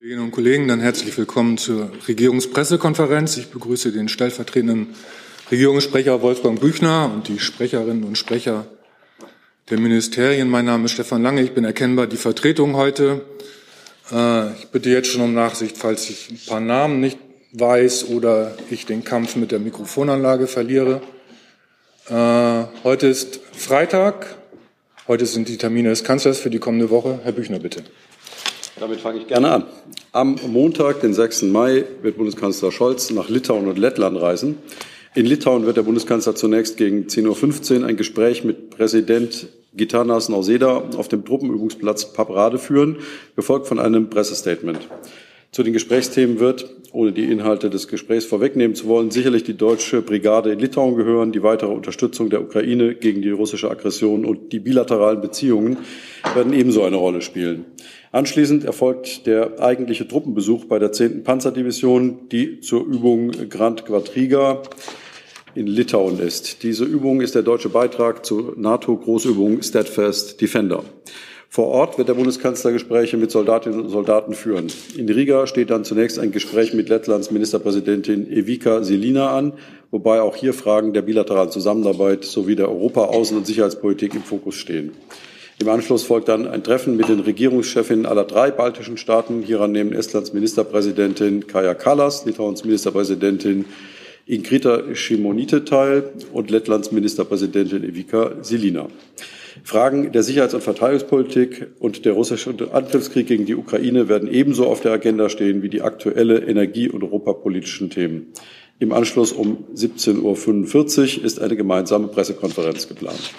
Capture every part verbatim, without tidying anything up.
Kolleginnen und Kollegen, dann herzlich willkommen zur Regierungspressekonferenz. Ich begrüße den stellvertretenden Regierungssprecher Wolfgang Büchner und die Sprecherinnen und Sprecher der Ministerien. Mein Name ist Stefan Lange, ich bin erkennbar die Vertretung heute. Ich bitte jetzt schon um Nachsicht, falls ich ein paar Namen nicht weiß oder ich den Kampf mit der Mikrofonanlage verliere. Heute ist Freitag. Heute sind die Termine des Kanzlers für die kommende Woche. Herr Büchner, bitte. Damit fange ich gerne an. Am Montag, den sechsten Mai, wird Bundeskanzler Scholz nach Litauen und Lettland reisen. In Litauen wird der Bundeskanzler zunächst gegen zehn Uhr fünfzehn ein Gespräch mit Präsident Gitanas Nausėda auf dem Truppenübungsplatz Pabrade führen, gefolgt von einem Pressestatement. Zu den Gesprächsthemen wird, ohne die Inhalte des Gesprächs vorwegnehmen zu wollen, sicherlich die deutsche Brigade in Litauen gehören, die weitere Unterstützung der Ukraine gegen die russische Aggression und die bilateralen Beziehungen werden ebenso eine Rolle spielen. Anschließend erfolgt der eigentliche Truppenbesuch bei der zehnten Panzerdivision, die zur Übung Grand Quadriga in Litauen ist. Diese Übung ist der deutsche Beitrag zur NATO-Großübung Steadfast Defender. Vor Ort wird der Bundeskanzler Gespräche mit Soldatinnen und Soldaten führen. In Riga steht dann zunächst ein Gespräch mit Lettlands Ministerpräsidentin Ieva Žilina an, wobei auch hier Fragen der bilateralen Zusammenarbeit sowie der Europa-, Außen- und Sicherheitspolitik im Fokus stehen. Im Anschluss folgt dann ein Treffen mit den Regierungschefinnen aller drei baltischen Staaten. Hieran nehmen Estlands Ministerpräsidentin Kaja Kallas, Litauens Ministerpräsidentin Ingrida Šimonytė teil und Lettlands Ministerpräsidentin Ieva Žilina. Fragen der Sicherheits- und Verteidigungspolitik und der russische Angriffskrieg gegen die Ukraine werden ebenso auf der Agenda stehen wie die aktuelle energie- und europapolitischen Themen. Im Anschluss um siebzehn Uhr fünfundvierzig ist eine gemeinsame Pressekonferenz geplant.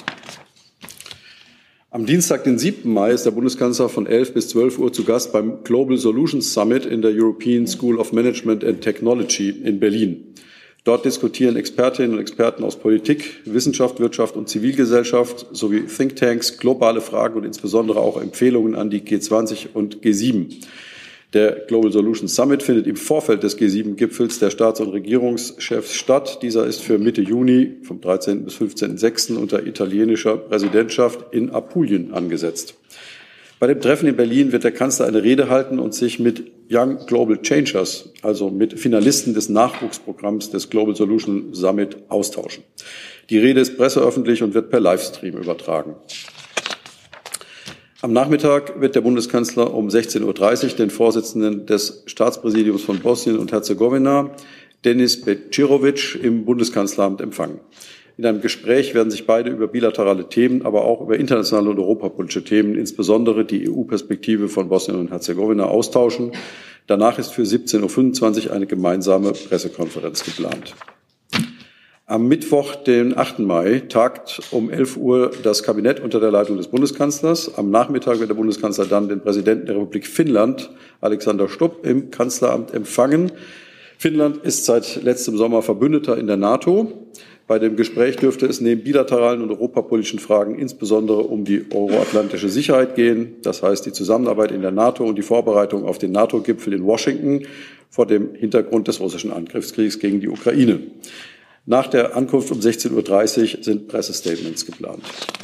Am Dienstag, den siebten Mai, ist der Bundeskanzler von elf bis zwölf Uhr zu Gast beim Global Solutions Summit in der European School of Management and Technology in Berlin. Dort diskutieren Expertinnen und Experten aus Politik, Wissenschaft, Wirtschaft und Zivilgesellschaft sowie Thinktanks globale Fragen und insbesondere auch Empfehlungen an die G zwanzig und G sieben. Der Global Solutions Summit findet im Vorfeld des G sieben Gipfels der Staats- und Regierungschefs statt. Dieser ist für Mitte Juni vom dreizehnten bis fünfzehnten sechsten unter italienischer Präsidentschaft in Apulien angesetzt. Bei dem Treffen in Berlin wird der Kanzler eine Rede halten und sich mit Young Global Changers, also mit Finalisten des Nachwuchsprogramms des Global Solution Summit, austauschen. Die Rede ist presseöffentlich und wird per Livestream übertragen. Am Nachmittag wird der Bundeskanzler um sechzehn Uhr dreißig den Vorsitzenden des Staatspräsidiums von Bosnien und Herzegowina, Denis Bećirović, im Bundeskanzleramt empfangen. In einem Gespräch werden sich beide über bilaterale Themen, aber auch über internationale und europapolitische Themen, insbesondere die E U-Perspektive von Bosnien und Herzegowina, austauschen. Danach ist für siebzehn Uhr fünfundzwanzig eine gemeinsame Pressekonferenz geplant. Am Mittwoch, den achten Mai, tagt um elf Uhr das Kabinett unter der Leitung des Bundeskanzlers. Am Nachmittag wird der Bundeskanzler dann den Präsidenten der Republik Finnland, Alexander Stubb, im Kanzleramt empfangen. Finnland ist seit letztem Sommer Verbündeter in der NATO. Bei dem Gespräch dürfte es neben bilateralen und europapolitischen Fragen insbesondere um die euroatlantische Sicherheit gehen, das heißt die Zusammenarbeit in der NATO und die Vorbereitung auf den NATO-Gipfel in Washington vor dem Hintergrund des russischen Angriffskriegs gegen die Ukraine. Nach der Ankunft um sechzehn Uhr dreißig sind Pressestatements geplant.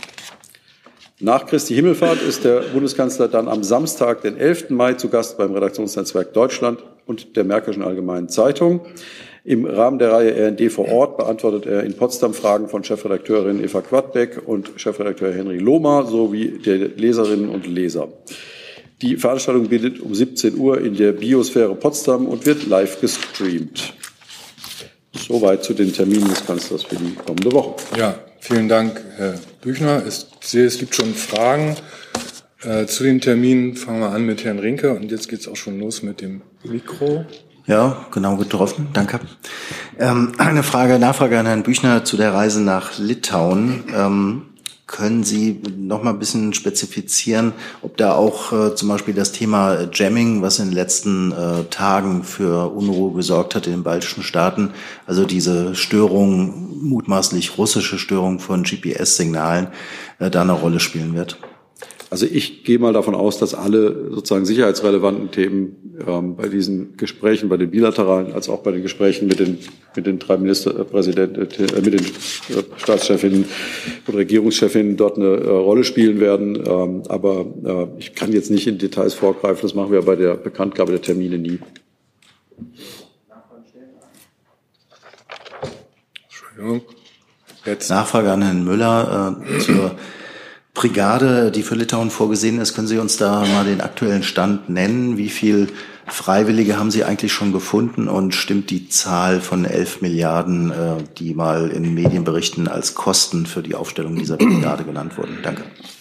Nach Christi Himmelfahrt ist der Bundeskanzler dann am Samstag, den elften Mai, zu Gast beim Redaktionsnetzwerk Deutschland und der Märkischen Allgemeinen Zeitung. Im Rahmen der Reihe R und D vor Ort beantwortet er in Potsdam Fragen von Chefredakteurin Eva Quadbeck und Chefredakteur Henry Lohmer sowie der Leserinnen und Leser. Die Veranstaltung beginnt um siebzehn Uhr in der Biosphäre Potsdam und wird live gestreamt. Soweit zu den Terminen des Kanzlers für die kommende Woche. Ja, vielen Dank, Herr Büchner. Ich sehe, es gibt schon Fragen äh, zu den Terminen. Fangen wir an mit Herrn Rinke und jetzt geht es auch schon los mit dem Mikro. Ja, genau getroffen. Danke. Ähm, eine Frage, Nachfrage an Herrn Büchner zu der Reise nach Litauen. Ähm, können Sie noch mal ein bisschen spezifizieren, ob da auch äh, zum Beispiel das Thema Jamming, was in den letzten äh, Tagen für Unruhe gesorgt hat in den baltischen Staaten, also diese Störung, mutmaßlich russische Störung von G P S-Signalen, äh, da eine Rolle spielen wird? Also ich gehe mal davon aus, dass alle sozusagen sicherheitsrelevanten Themen ähm, bei diesen Gesprächen, bei den bilateralen, als auch bei den Gesprächen mit den mit den drei Ministerpräsidenten, äh, mit den äh, Staatschefinnen und Regierungschefinnen dort eine äh, Rolle spielen werden. Ähm, aber äh, ich kann jetzt nicht in Details vorgreifen. Das machen wir bei der Bekanntgabe der Termine nie. Entschuldigung. Jetzt. Nachfrage an Herrn Müller äh, zur Brigade, die für Litauen vorgesehen ist. Können Sie uns da mal den aktuellen Stand nennen? Wie viel Freiwillige haben Sie eigentlich schon gefunden? Und stimmt die Zahl von elf Milliarden, äh, die mal in Medienberichten als Kosten für die Aufstellung dieser Brigade genannt wurden? Danke.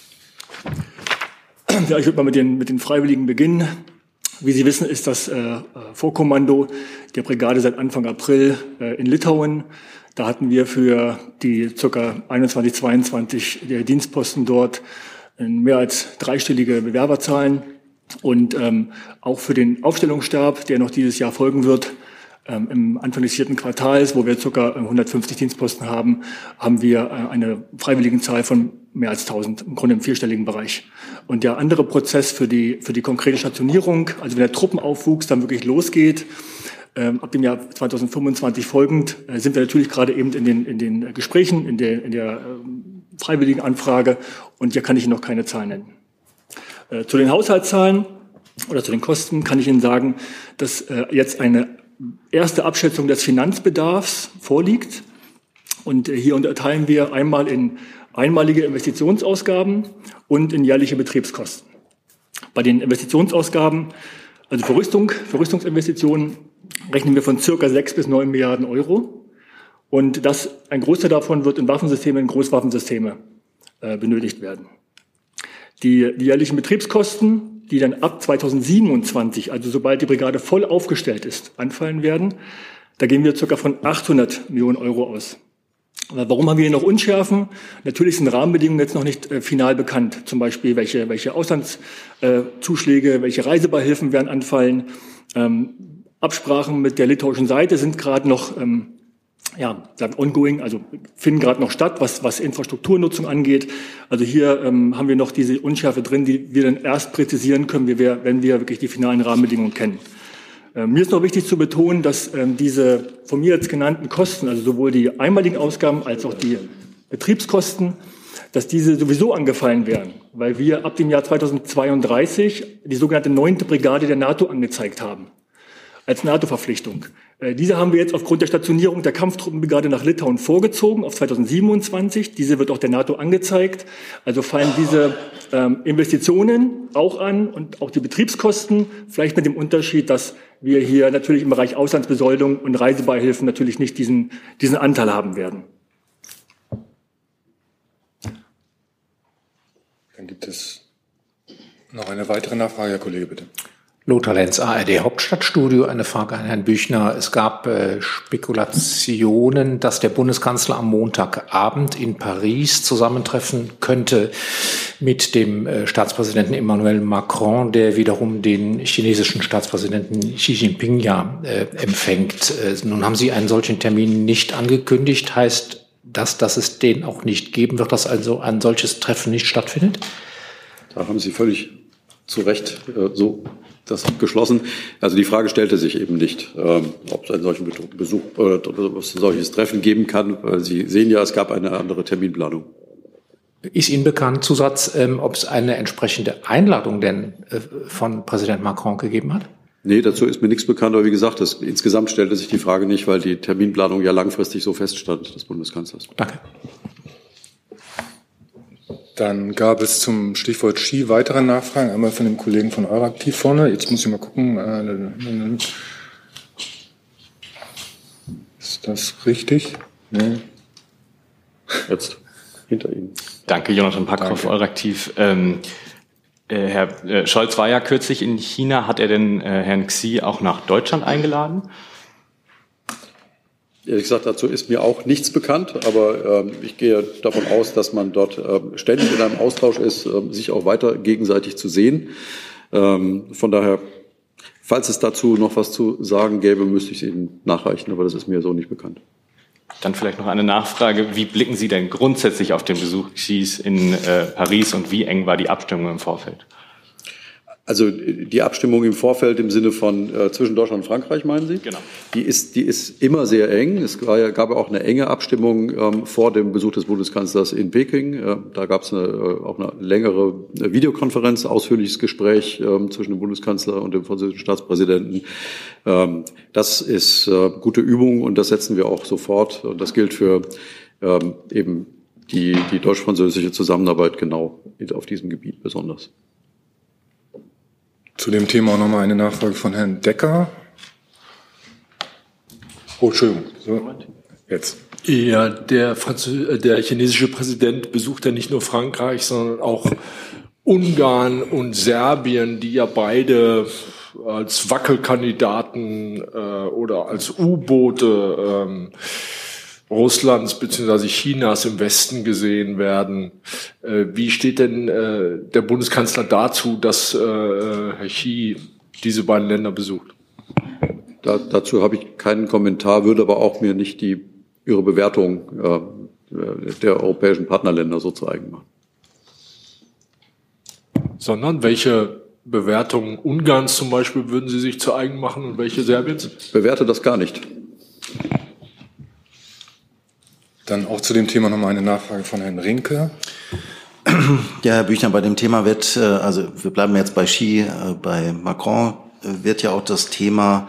Ja, ich würde mal mit den, mit den Freiwilligen beginnen. Wie Sie wissen, ist das äh, Vorkommando der Brigade seit Anfang April äh, in Litauen. Da hatten wir für die ca. einundzwanzig, zweiundzwanzig der Dienstposten dort mehr als dreistellige Bewerberzahlen. Und ähm, auch für den Aufstellungsstab, der noch dieses Jahr folgen wird, ähm, im Anfang des vierten Quartals, wo wir ca. hundertfünfzig Dienstposten haben, haben wir äh, eine Freiwilligenzahl von mehr als tausend, im Grunde im vierstelligen Bereich. Und der andere Prozess für die, für die konkrete Stationierung, also wenn der Truppenaufwuchs dann wirklich losgeht, Ähm, ab dem Jahr zweitausendfünfundzwanzig folgend äh, sind wir natürlich gerade eben in den, in den Gesprächen, in der, in der ähm, freiwilligen Anfrage, und hier kann ich Ihnen noch keine Zahlen nennen. Äh, zu den Haushaltszahlen oder zu den Kosten kann ich Ihnen sagen, dass äh, jetzt eine erste Abschätzung des Finanzbedarfs vorliegt, und äh, hier unterteilen wir einmal in einmalige Investitionsausgaben und in jährliche Betriebskosten. Bei den Investitionsausgaben, also für Rüstung, für Rüstungsinvestitionen, rechnen wir von circa sechs bis neun Milliarden Euro. Und das, ein Großteil davon wird in Waffensysteme, in Großwaffensysteme äh, benötigt werden. Die, die jährlichen Betriebskosten, die dann ab zweitausendsiebenundzwanzig, also sobald die Brigade voll aufgestellt ist, anfallen werden, da gehen wir circa von achthundert Millionen Euro aus. Aber warum haben wir hier noch Unschärfen? Natürlich sind Rahmenbedingungen jetzt noch nicht äh, final bekannt. Zum Beispiel, welche, welche Auslandszuschläge, äh, welche Reisebeihilfen werden anfallen. Ähm, Absprachen mit der litauischen Seite sind gerade noch ähm, ja, ongoing, also finden gerade noch statt, was, was Infrastrukturnutzung angeht. Also hier ähm, haben wir noch diese Unschärfe drin, die wir dann erst präzisieren können, wie wir, wenn wir wirklich die finalen Rahmenbedingungen kennen. Ähm, mir ist noch wichtig zu betonen, dass ähm, diese von mir jetzt genannten Kosten, also sowohl die einmaligen Ausgaben als auch die Betriebskosten, dass diese sowieso angefallen werden, weil wir ab dem Jahr zweitausendzweiunddreißig die sogenannte neunte Brigade der NATO angezeigt haben, als NATO-Verpflichtung. Äh, diese haben wir jetzt aufgrund der Stationierung der Kampftruppenbrigade nach Litauen vorgezogen auf zweitausendsiebenundzwanzig. Diese wird auch der NATO angezeigt. Also fallen diese ähm, Investitionen auch an und auch die Betriebskosten, vielleicht mit dem Unterschied, dass wir hier natürlich im Bereich Auslandsbesoldung und Reisebeihilfen natürlich nicht diesen, diesen Anteil haben werden. Dann gibt es noch eine weitere Nachfrage, Herr Kollege, bitte. Lothar Lenz, A R D Hauptstadtstudio. Eine Frage an Herrn Büchner. Es gab äh, Spekulationen, dass der Bundeskanzler am Montagabend in Paris zusammentreffen könnte mit dem äh, Staatspräsidenten Emmanuel Macron, der wiederum den chinesischen Staatspräsidenten Xi Jinping ja äh, empfängt. Äh, nun haben Sie einen solchen Termin nicht angekündigt. Heißt das, dass es den auch nicht geben wird, dass also ein solches Treffen nicht stattfindet? Da haben Sie völlig zu Recht äh, so das geschlossen. Also die Frage stellte sich eben nicht, ähm, ob es einen solchen Besuch oder ob es ein solches Treffen geben kann. Sie sehen ja, es gab eine andere Terminplanung. Ist Ihnen bekannt, Zusatz, ähm, ob es eine entsprechende Einladung denn äh, von Präsident Macron gegeben hat? Nee, dazu ist mir nichts bekannt. Aber wie gesagt, das, insgesamt stellte sich die Frage nicht, weil die Terminplanung ja langfristig so feststand des Bundeskanzlers. Danke. Dann gab es zum Stichwort Ski weitere Nachfragen, einmal von dem Kollegen von Euraktiv vorne. Jetzt muss ich mal gucken. Ist das richtig? Nee. Jetzt hinter Ihnen. Danke, Jonathan Packhoff, Euraktiv. Ähm, äh, Herr äh, Scholz war ja kürzlich in China. Hat er denn äh, Herrn Xi auch nach Deutschland eingeladen? Ehrlich gesagt, dazu ist mir auch nichts bekannt, aber ähm, ich gehe davon aus, dass man dort ähm, ständig in einem Austausch ist, ähm, sich auch weiter gegenseitig zu sehen. Ähm, von daher, falls es dazu noch was zu sagen gäbe, müsste ich es Ihnen nachreichen, aber das ist mir so nicht bekannt. Dann vielleicht noch eine Nachfrage. Wie blicken Sie denn grundsätzlich auf den Besuch Xis in äh, Paris und wie eng war die Abstimmung im Vorfeld? Also die Abstimmung im Vorfeld im Sinne von äh, zwischen Deutschland und Frankreich, meinen Sie? Genau. Die ist, die ist immer sehr eng. Es war ja, gab ja auch eine enge Abstimmung ähm, vor dem Besuch des Bundeskanzlers in Peking. Äh, da gab es eine, äh, auch eine längere Videokonferenz, ausführliches Gespräch äh, zwischen dem Bundeskanzler und dem französischen Staatspräsidenten. Ähm, das ist äh, gute Übung und das setzen wir auch sofort. Und das gilt für ähm, eben die, die deutsch-französische Zusammenarbeit genau auf diesem Gebiet besonders. Zu dem Thema auch nochmal eine Nachfrage von Herrn Decker. Oh, Entschuldigung. So, jetzt. Ja, der, Franzö der chinesische Präsident besucht ja nicht nur Frankreich, sondern auch Ungarn und Serbien, die ja beide als Wackelkandidaten äh, oder als U-Boote ähm, Russlands bzw. Chinas im Westen gesehen werden. Äh, wie steht denn äh, der Bundeskanzler dazu, dass äh, Herr Xi diese beiden Länder besucht? Da, dazu habe ich keinen Kommentar, würde aber auch mir nicht die Ihre Bewertung äh, der europäischen Partnerländer so zu eigen machen. Sondern welche Bewertungen Ungarns zum Beispiel würden Sie sich zu eigen machen und welche Serbiens? Bewerte das gar nicht. Dann auch zu dem Thema nochmal eine Nachfrage von Herrn Rinke. Ja, Herr Büchner, bei dem Thema wird, also wir bleiben jetzt bei Xi, bei Macron wird ja auch das Thema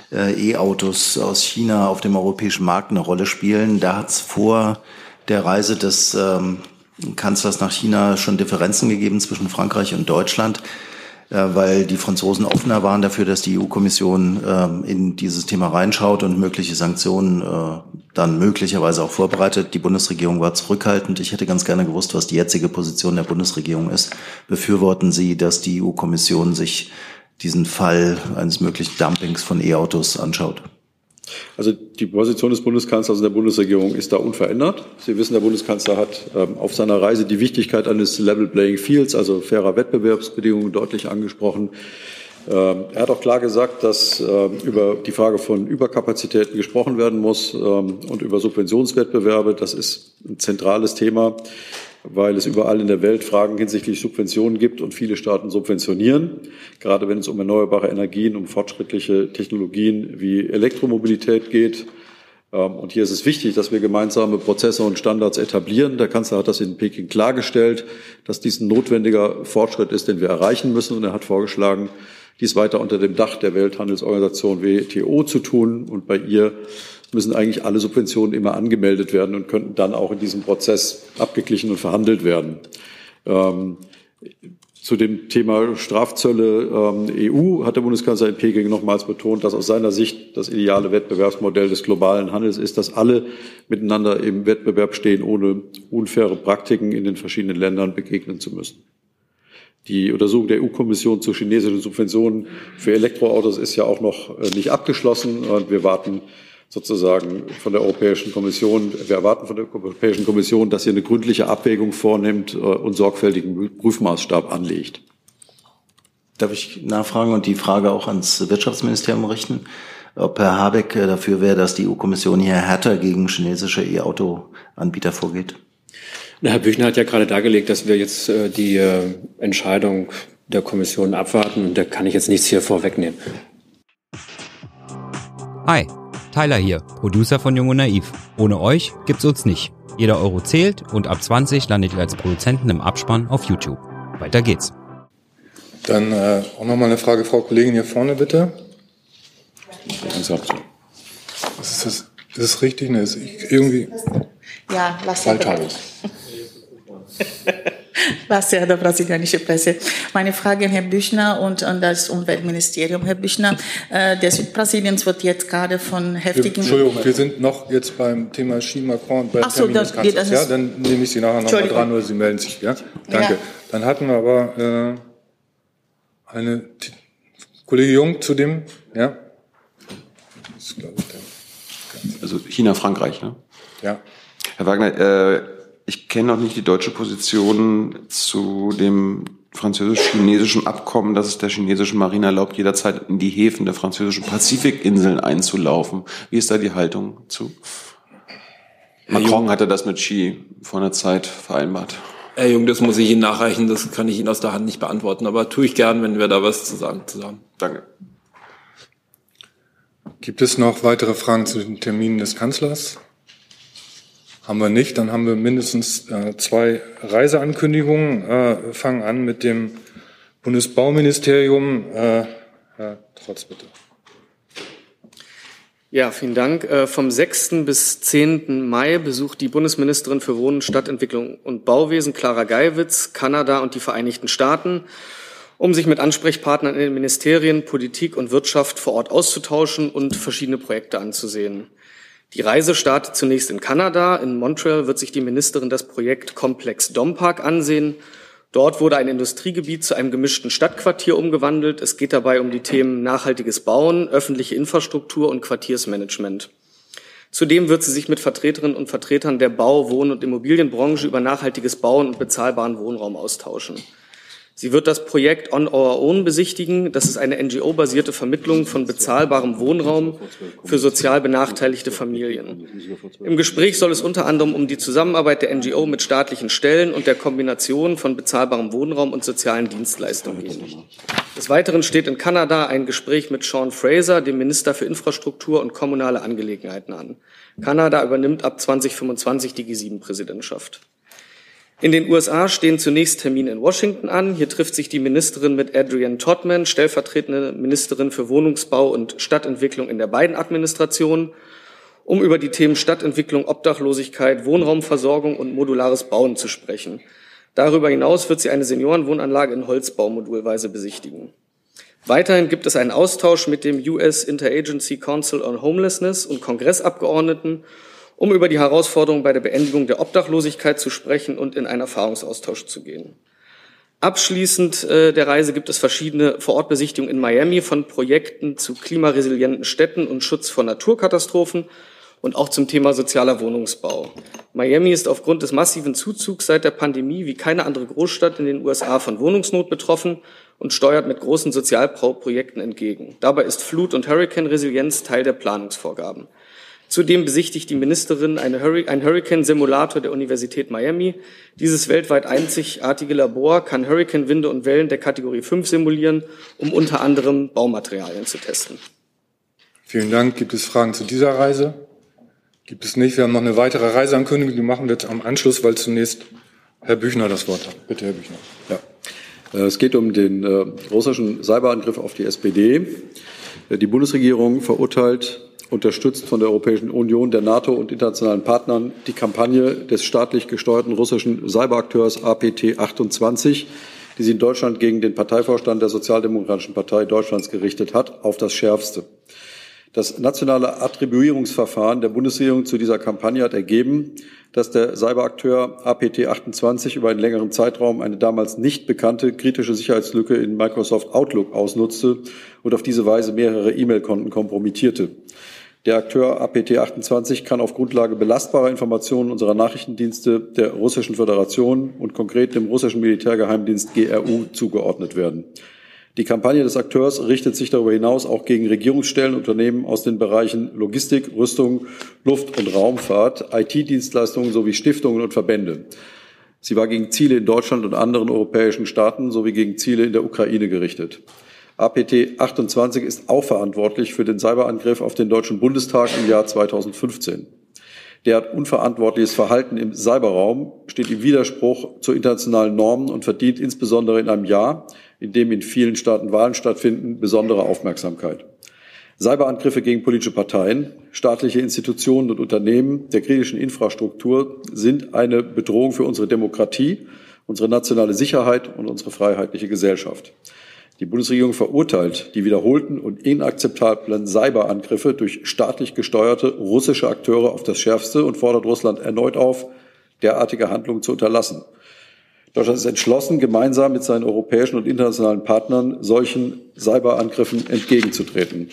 E-Autos aus China auf dem europäischen Markt eine Rolle spielen. Da hat es vor der Reise des ähm, Kanzlers nach China schon Differenzen gegeben zwischen Frankreich und Deutschland, äh, weil die Franzosen offener waren dafür, dass die E U-Kommission äh, in dieses Thema reinschaut und mögliche Sanktionen äh, dann möglicherweise auch vorbereitet. Die Bundesregierung war zurückhaltend. Ich hätte ganz gerne gewusst, was die jetzige Position der Bundesregierung ist. Befürworten Sie, dass die E U-Kommission sich diesen Fall eines möglichen Dumpings von E-Autos anschaut? Also die Position des Bundeskanzlers und der Bundesregierung ist da unverändert. Sie wissen, der Bundeskanzler hat ähm, auf seiner Reise die Wichtigkeit eines Level Playing Fields, also fairer Wettbewerbsbedingungen, deutlich angesprochen. Ähm, er hat auch klar gesagt, dass ähm, über die Frage von Überkapazitäten gesprochen werden muss ähm, und über Subventionswettbewerbe. Das ist ein zentrales Thema, weil es überall in der Welt Fragen hinsichtlich Subventionen gibt und viele Staaten subventionieren, gerade wenn es um erneuerbare Energien, um fortschrittliche Technologien wie Elektromobilität geht. Und hier ist es wichtig, dass wir gemeinsame Prozesse und Standards etablieren. Der Kanzler hat das in Peking klargestellt, dass dies ein notwendiger Fortschritt ist, den wir erreichen müssen. Und er hat vorgeschlagen, dies weiter unter dem Dach der Welthandelsorganisation W T O zu tun. Und bei ihr müssen eigentlich alle Subventionen immer angemeldet werden und könnten dann auch in diesem Prozess abgeglichen und verhandelt werden. Ähm, zu dem Thema Strafzölle ähm, E U hat der Bundeskanzler in Peking nochmals betont, dass aus seiner Sicht das ideale Wettbewerbsmodell des globalen Handels ist, dass alle miteinander im Wettbewerb stehen, ohne unfaire Praktiken in den verschiedenen Ländern begegnen zu müssen. Die Untersuchung der E U-Kommission zu chinesischen Subventionen für Elektroautos ist ja auch noch nicht abgeschlossen und wir warten sozusagen von der Europäischen Kommission, wir erwarten von der Europäischen Kommission, dass sie eine gründliche Abwägung vornimmt und sorgfältigen Prüfmaßstab anlegt. Darf ich nachfragen und die Frage auch ans Wirtschaftsministerium richten, ob Herr Habeck dafür wäre, dass die E U-Kommission hier härter gegen chinesische E-Auto-Anbieter vorgeht? Na, Herr Büchner hat ja gerade dargelegt, dass wir jetzt äh, die äh, Entscheidung der Kommission abwarten und da kann ich jetzt nichts hier vorwegnehmen. Hi. Tyler hier, Producer von Jung und Naiv. Ohne euch gibt's uns nicht. Jeder Euro zählt und ab zwanzig landet ihr als Produzenten im Abspann auf YouTube. Weiter geht's. Dann äh, auch nochmal eine Frage, Frau Kollegin, hier vorne bitte. Was ist das? Ist das richtig? Ne, ist irgendwie. Ja, lass Was ja der brasilianische Presse. Meine Frage an Herrn Büchner und an das Umweltministerium. Herr Büchner, äh, der Südbrasiliens wird jetzt gerade von heftigen... Entschuldigung, wir sind noch jetzt beim Thema Xi Macron und beim Ach so, das, Kanzlers. Ja, dann nehme ich Sie nachher nochmal dran oder Sie melden sich. Ja, danke. Ja. Dann hatten wir aber äh, eine T- Kollege Jung zu dem... Ja. Das ist, glaube ich, der, also China, Frankreich, ne? Ja. Herr Wagner, äh, ich kenne noch nicht die deutsche Position zu dem französisch-chinesischen Abkommen, dass es der chinesischen Marine erlaubt, jederzeit in die Häfen der französischen Pazifikinseln einzulaufen. Wie ist da die Haltung zu? Macron hatte das mit Xi vor einer Zeit vereinbart. Herr Jung, das muss ich Ihnen nachreichen, das kann ich Ihnen aus der Hand nicht beantworten, aber tue ich gern, wenn wir da was zu sagen zusammen. Danke. Gibt es noch weitere Fragen zu den Terminen des Kanzlers? Haben wir nicht. Dann haben wir mindestens äh, zwei Reiseankündigungen. Äh, wir fangen an mit dem Bundesbauministerium. Äh, Herr Trotz, bitte. Ja, vielen Dank. Vom sechsten bis zehnten Mai besucht die Bundesministerin für Wohnen, Stadtentwicklung und Bauwesen, Clara Geiwitz, Kanada und die Vereinigten Staaten, um sich mit Ansprechpartnern in den Ministerien, Politik und Wirtschaft vor Ort auszutauschen und verschiedene Projekte anzusehen. Die Reise startet zunächst in Kanada. In Montreal wird sich die Ministerin das Projekt Komplex Dompark ansehen. Dort wurde ein Industriegebiet zu einem gemischten Stadtquartier umgewandelt. Es geht dabei um die Themen nachhaltiges Bauen, öffentliche Infrastruktur und Quartiersmanagement. Zudem wird sie sich mit Vertreterinnen und Vertretern der Bau-, Wohn- und Immobilienbranche über nachhaltiges Bauen und bezahlbaren Wohnraum austauschen. Sie wird das Projekt On Our Own besichtigen. Das ist eine N G O-basierte Vermittlung von bezahlbarem Wohnraum für sozial benachteiligte Familien. Im Gespräch soll es unter anderem um die Zusammenarbeit der N G O mit staatlichen Stellen und der Kombination von bezahlbarem Wohnraum und sozialen Dienstleistungen gehen. Des Weiteren steht in Kanada ein Gespräch mit Sean Fraser, dem Minister für Infrastruktur und kommunale Angelegenheiten, an. Kanada übernimmt ab zwanzig fünfundzwanzig die G sieben Präsidentschaft. In den U S A stehen zunächst Termine in Washington an. Hier trifft sich die Ministerin mit Adrienne Todman, stellvertretende Ministerin für Wohnungsbau und Stadtentwicklung in der Biden-Administration, um über die Themen Stadtentwicklung, Obdachlosigkeit, Wohnraumversorgung und modulares Bauen zu sprechen. Darüber hinaus wird sie eine Seniorenwohnanlage in Holzbau modulweise besichtigen. Weiterhin gibt es einen Austausch mit dem U S Interagency Council on Homelessness und Kongressabgeordneten, um über die Herausforderungen bei der Beendigung der Obdachlosigkeit zu sprechen und in einen Erfahrungsaustausch zu gehen. Abschließend äh, der Reise gibt es verschiedene Vorortbesichtigungen in Miami von Projekten zu klimaresilienten Städten und Schutz vor Naturkatastrophen und auch zum Thema sozialer Wohnungsbau. Miami ist aufgrund des massiven Zuzugs seit der Pandemie wie keine andere Großstadt in den U S A von Wohnungsnot betroffen und steuert mit großen Sozialbauprojekten entgegen. Dabei ist Flut- und Hurrikanresilienz Teil der Planungsvorgaben. Zudem besichtigt die Ministerin eine Hurri- einen Hurricane-Simulator der Universität Miami. Dieses weltweit einzigartige Labor kann Hurrikanwinde und Wellen der Kategorie fünf simulieren, um unter anderem Baumaterialien zu testen. Vielen Dank. Gibt es Fragen zu dieser Reise? Gibt es nicht. Wir haben noch eine weitere Reiseankündigung, die machen wir jetzt am Anschluss, weil zunächst Herr Büchner das Wort hat. Bitte, Herr Büchner. Ja. Es geht um den äh, russischen Cyberangriff auf die S P D. Die Bundesregierung verurteilt, unterstützt von der Europäischen Union, der NATO und internationalen Partnern, die Kampagne des staatlich gesteuerten russischen Cyberakteurs A P T achtundzwanzig, die sie in Deutschland gegen den Parteivorstand der Sozialdemokratischen Partei Deutschlands gerichtet hat, auf das Schärfste. Das nationale Attribuierungsverfahren der Bundesregierung zu dieser Kampagne hat ergeben, dass der Cyberakteur A P T achtundzwanzig über einen längeren Zeitraum eine damals nicht bekannte kritische Sicherheitslücke in Microsoft Outlook ausnutzte und auf diese Weise mehrere E-Mail-Konten kompromittierte. Der Akteur A P T achtundzwanzig kann auf Grundlage belastbarer Informationen unserer Nachrichtendienste der Russischen Föderation und konkret dem russischen Militärgeheimdienst G R U zugeordnet werden. Die Kampagne des Akteurs richtet sich darüber hinaus auch gegen Regierungsstellen, Unternehmen aus den Bereichen Logistik, Rüstung, Luft- und Raumfahrt, I T-Dienstleistungen sowie Stiftungen und Verbände. Sie war gegen Ziele in Deutschland und anderen europäischen Staaten sowie gegen Ziele in der Ukraine gerichtet. A P T achtundzwanzig ist auch verantwortlich für den Cyberangriff auf den Deutschen Bundestag im Jahr zweitausendfünfzehn. Derart unverantwortliches Verhalten im Cyberraum steht im Widerspruch zu internationalen Normen und verdient insbesondere in einem Jahr, in dem in vielen Staaten Wahlen stattfinden, besondere Aufmerksamkeit. Cyberangriffe gegen politische Parteien, staatliche Institutionen und Unternehmen der kritischen Infrastruktur sind eine Bedrohung für unsere Demokratie, unsere nationale Sicherheit und unsere freiheitliche Gesellschaft. Die Bundesregierung verurteilt die wiederholten und inakzeptablen Cyberangriffe durch staatlich gesteuerte russische Akteure auf das Schärfste und fordert Russland erneut auf, derartige Handlungen zu unterlassen. Deutschland ist entschlossen, gemeinsam mit seinen europäischen und internationalen Partnern solchen Cyberangriffen entgegenzutreten.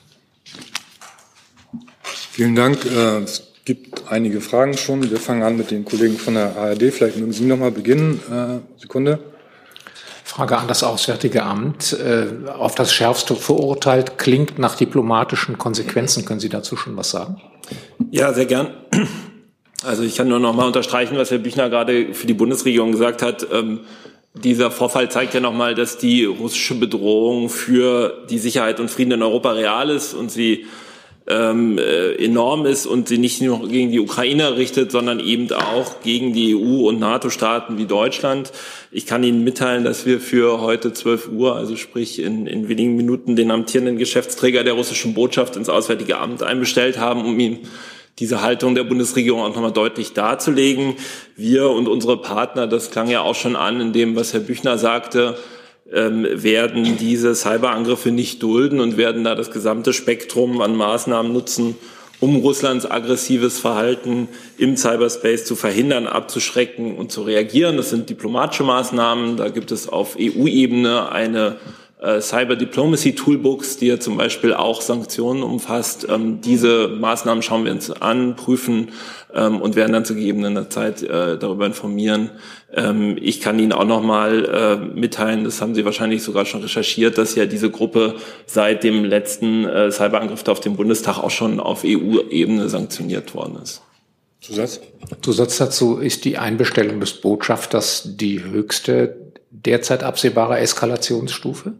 Vielen Dank. Es gibt einige Fragen schon. Wir fangen an mit den Kollegen von der A R D. Vielleicht mögen Sie noch mal beginnen. Sekunde. Frage an das Auswärtige Amt. Auf das Schärfste verurteilt, klingt nach diplomatischen Konsequenzen. Können Sie dazu schon was sagen? Ja, sehr gern. Also ich kann nur noch mal unterstreichen, was Herr Büchner gerade für die Bundesregierung gesagt hat. Ähm, dieser Vorfall zeigt ja noch mal, dass die russische Bedrohung für die Sicherheit und Frieden in Europa real ist und sie ähm, äh, enorm ist und sie nicht nur gegen die Ukraine richtet, sondern eben auch gegen die E U- und NATO-Staaten wie Deutschland. Ich kann Ihnen mitteilen, dass wir für heute zwölf Uhr, also sprich in, in wenigen Minuten, den amtierenden Geschäftsträger der russischen Botschaft ins Auswärtige Amt einbestellt haben, um ihm diese Haltung der Bundesregierung auch nochmal deutlich darzulegen. Wir und unsere Partner, das klang ja auch schon an in dem, was Herr Büchner sagte, ähm, werden diese Cyberangriffe nicht dulden und werden da das gesamte Spektrum an Maßnahmen nutzen, um Russlands aggressives Verhalten im Cyberspace zu verhindern, abzuschrecken und zu reagieren. Das sind diplomatische Maßnahmen. Da gibt es auf E U-Ebene eine Cyber Diplomacy Toolbox, die ja zum Beispiel auch Sanktionen umfasst. Ähm, diese Maßnahmen schauen wir uns an, prüfen ähm, und werden dann zu gegebener Zeit äh, darüber informieren. Ähm, ich kann Ihnen auch noch mal äh, mitteilen, das haben Sie wahrscheinlich sogar schon recherchiert, dass ja diese Gruppe seit dem letzten äh, Cyberangriff auf den Bundestag auch schon auf E U-Ebene sanktioniert worden ist. Zusatz? Zusatz dazu ist die Einbestellung des Botschafters die höchste derzeit absehbare Eskalationsstufe?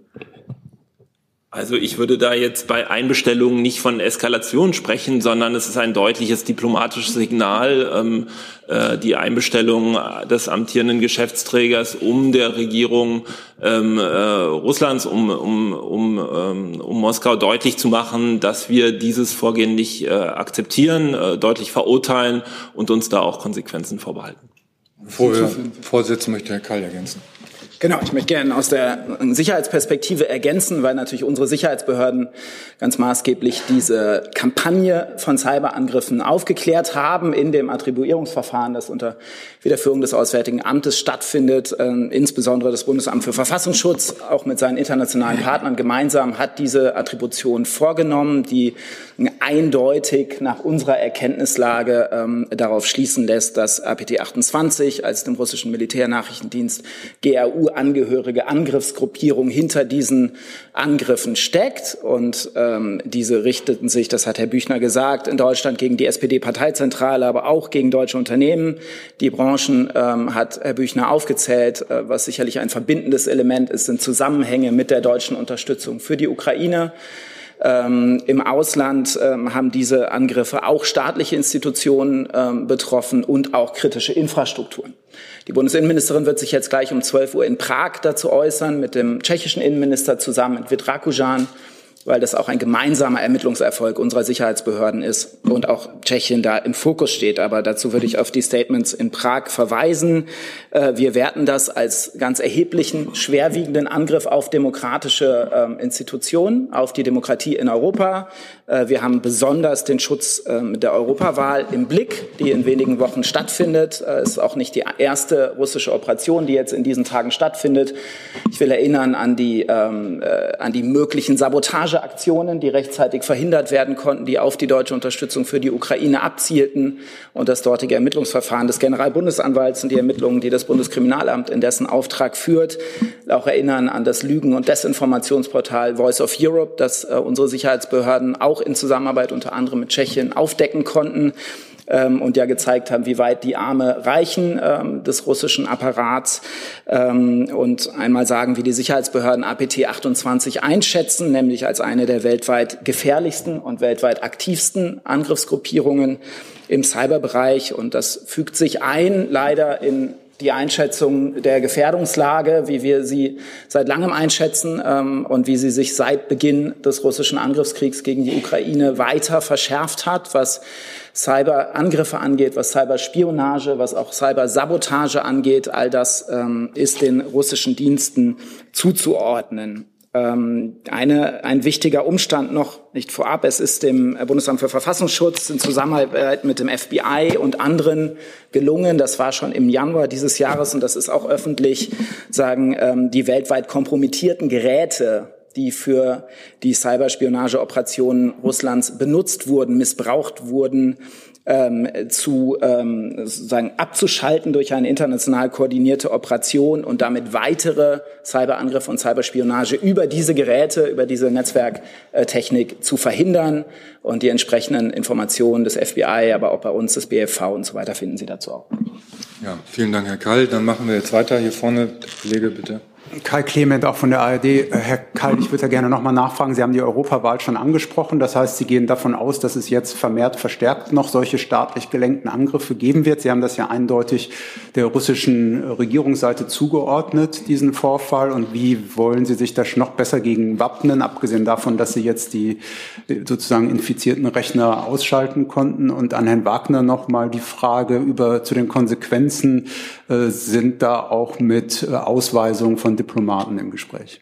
Also ich würde da jetzt bei Einbestellungen nicht von Eskalation sprechen, sondern es ist ein deutliches diplomatisches Signal, ähm, äh, die Einbestellung des amtierenden Geschäftsträgers, um der Regierung ähm, äh, Russlands, um, um, um, ähm, um Moskau deutlich zu machen, dass wir dieses Vorgehen nicht äh, akzeptieren, äh, deutlich verurteilen und uns da auch Konsequenzen vorbehalten. Bevor wir fortsetzen, möchte Herr Keil ergänzen. Genau, ich möchte gerne aus der Sicherheitsperspektive ergänzen, weil natürlich unsere Sicherheitsbehörden ganz maßgeblich diese Kampagne von Cyberangriffen aufgeklärt haben in dem Attribuierungsverfahren, das unter Federführung des Auswärtigen Amtes stattfindet. Äh, insbesondere das Bundesamt für Verfassungsschutz, auch mit seinen internationalen Partnern gemeinsam, hat diese Attribution vorgenommen, die eindeutig nach unserer Erkenntnislage ähm, darauf schließen lässt, dass A P T achtundzwanzig als dem russischen Militärnachrichtendienst G R U angehörige Angriffsgruppierung hinter diesen Angriffen steckt. Und ähm, diese richteten sich, das hat Herr Büchner gesagt, in Deutschland gegen die S P D-Parteizentrale, aber auch gegen deutsche Unternehmen. Die Branchen ähm, hat Herr Büchner aufgezählt. Äh, was sicherlich ein verbindendes Element ist, sind Zusammenhänge mit der deutschen Unterstützung für die Ukraine. Ähm, Im Ausland ähm, haben diese Angriffe auch staatliche Institutionen ähm, betroffen und auch kritische Infrastrukturen. Die Bundesinnenministerin wird sich jetzt gleich um zwölf Uhr in Prag dazu äußern, mit dem tschechischen Innenminister zusammen, mit Vít Rakušan, weil das auch ein gemeinsamer Ermittlungserfolg unserer Sicherheitsbehörden ist und auch Tschechien da im Fokus steht. Aber dazu würde ich auf die Statements in Prag verweisen. Wir werten das als ganz erheblichen, schwerwiegenden Angriff auf demokratische Institutionen, auf die Demokratie in Europa. Wir haben besonders den Schutz der Europawahl im Blick, die in wenigen Wochen stattfindet. Es ist auch nicht die erste russische Operation, die jetzt in diesen Tagen stattfindet. Ich will erinnern an die, ähm, an die möglichen Sabotageaktionen, die rechtzeitig verhindert werden konnten, die auf die deutsche Unterstützung für die Ukraine abzielten, und das dortige Ermittlungsverfahren des Generalbundesanwalts und die Ermittlungen, die das Bundeskriminalamt in dessen Auftrag führt. Auch erinnern an das Lügen- und Desinformationsportal Voice of Europe, das äh, unsere Sicherheitsbehörden auch in Zusammenarbeit unter anderem mit Tschechien aufdecken konnten ähm, und ja gezeigt haben, wie weit die Arme reichen ähm, des russischen Apparats, ähm, und einmal sagen, wie die Sicherheitsbehörden A P T achtundzwanzig einschätzen, nämlich als eine der weltweit gefährlichsten und weltweit aktivsten Angriffsgruppierungen im Cyberbereich. Und das fügt sich ein, leider in die Einschätzung der Gefährdungslage, wie wir sie seit langem einschätzen ähm, und wie sie sich seit Beginn des russischen Angriffskriegs gegen die Ukraine weiter verschärft hat, was Cyberangriffe angeht, was Cyberspionage, was auch Cybersabotage angeht. All das ähm, ist den russischen Diensten zuzuordnen. Ähm, eine, ein wichtiger Umstand noch, nicht vorab, es ist dem Bundesamt für Verfassungsschutz in Zusammenarbeit mit dem F B I und anderen gelungen, das war schon im Januar dieses Jahres und das ist auch öffentlich, sagen, ähm, die weltweit kompromittierten Geräte die für die Cyberspionageoperationen Russlands benutzt wurden, missbraucht wurden, ähm, zu ähm, sozusagen abzuschalten durch eine international koordinierte Operation und damit weitere Cyberangriffe und Cyberspionage über diese Geräte, über diese Netzwerktechnik zu verhindern. Und die entsprechenden Informationen des F B I, aber auch bei uns des B F V und so weiter finden Sie dazu auch. Ja, vielen Dank, Herr Kall. Dann machen wir jetzt weiter. Hier vorne, der Kollege, bitte. Kai Clement, auch von der A R D. Herr Kall, ich würde ja gerne noch mal nachfragen. Sie haben die Europawahl schon angesprochen. Das heißt, Sie gehen davon aus, dass es jetzt vermehrt verstärkt noch solche staatlich gelenkten Angriffe geben wird. Sie haben das ja eindeutig der russischen Regierungsseite zugeordnet, diesen Vorfall. Und wie wollen Sie sich da noch besser gegen wappnen, abgesehen davon, dass Sie jetzt die sozusagen infizierten Rechner ausschalten konnten? Und an Herrn Wagner noch mal die Frage über zu den Konsequenzen. Äh, sind da auch mit äh, Ausweisung von Diplomaten im Gespräch?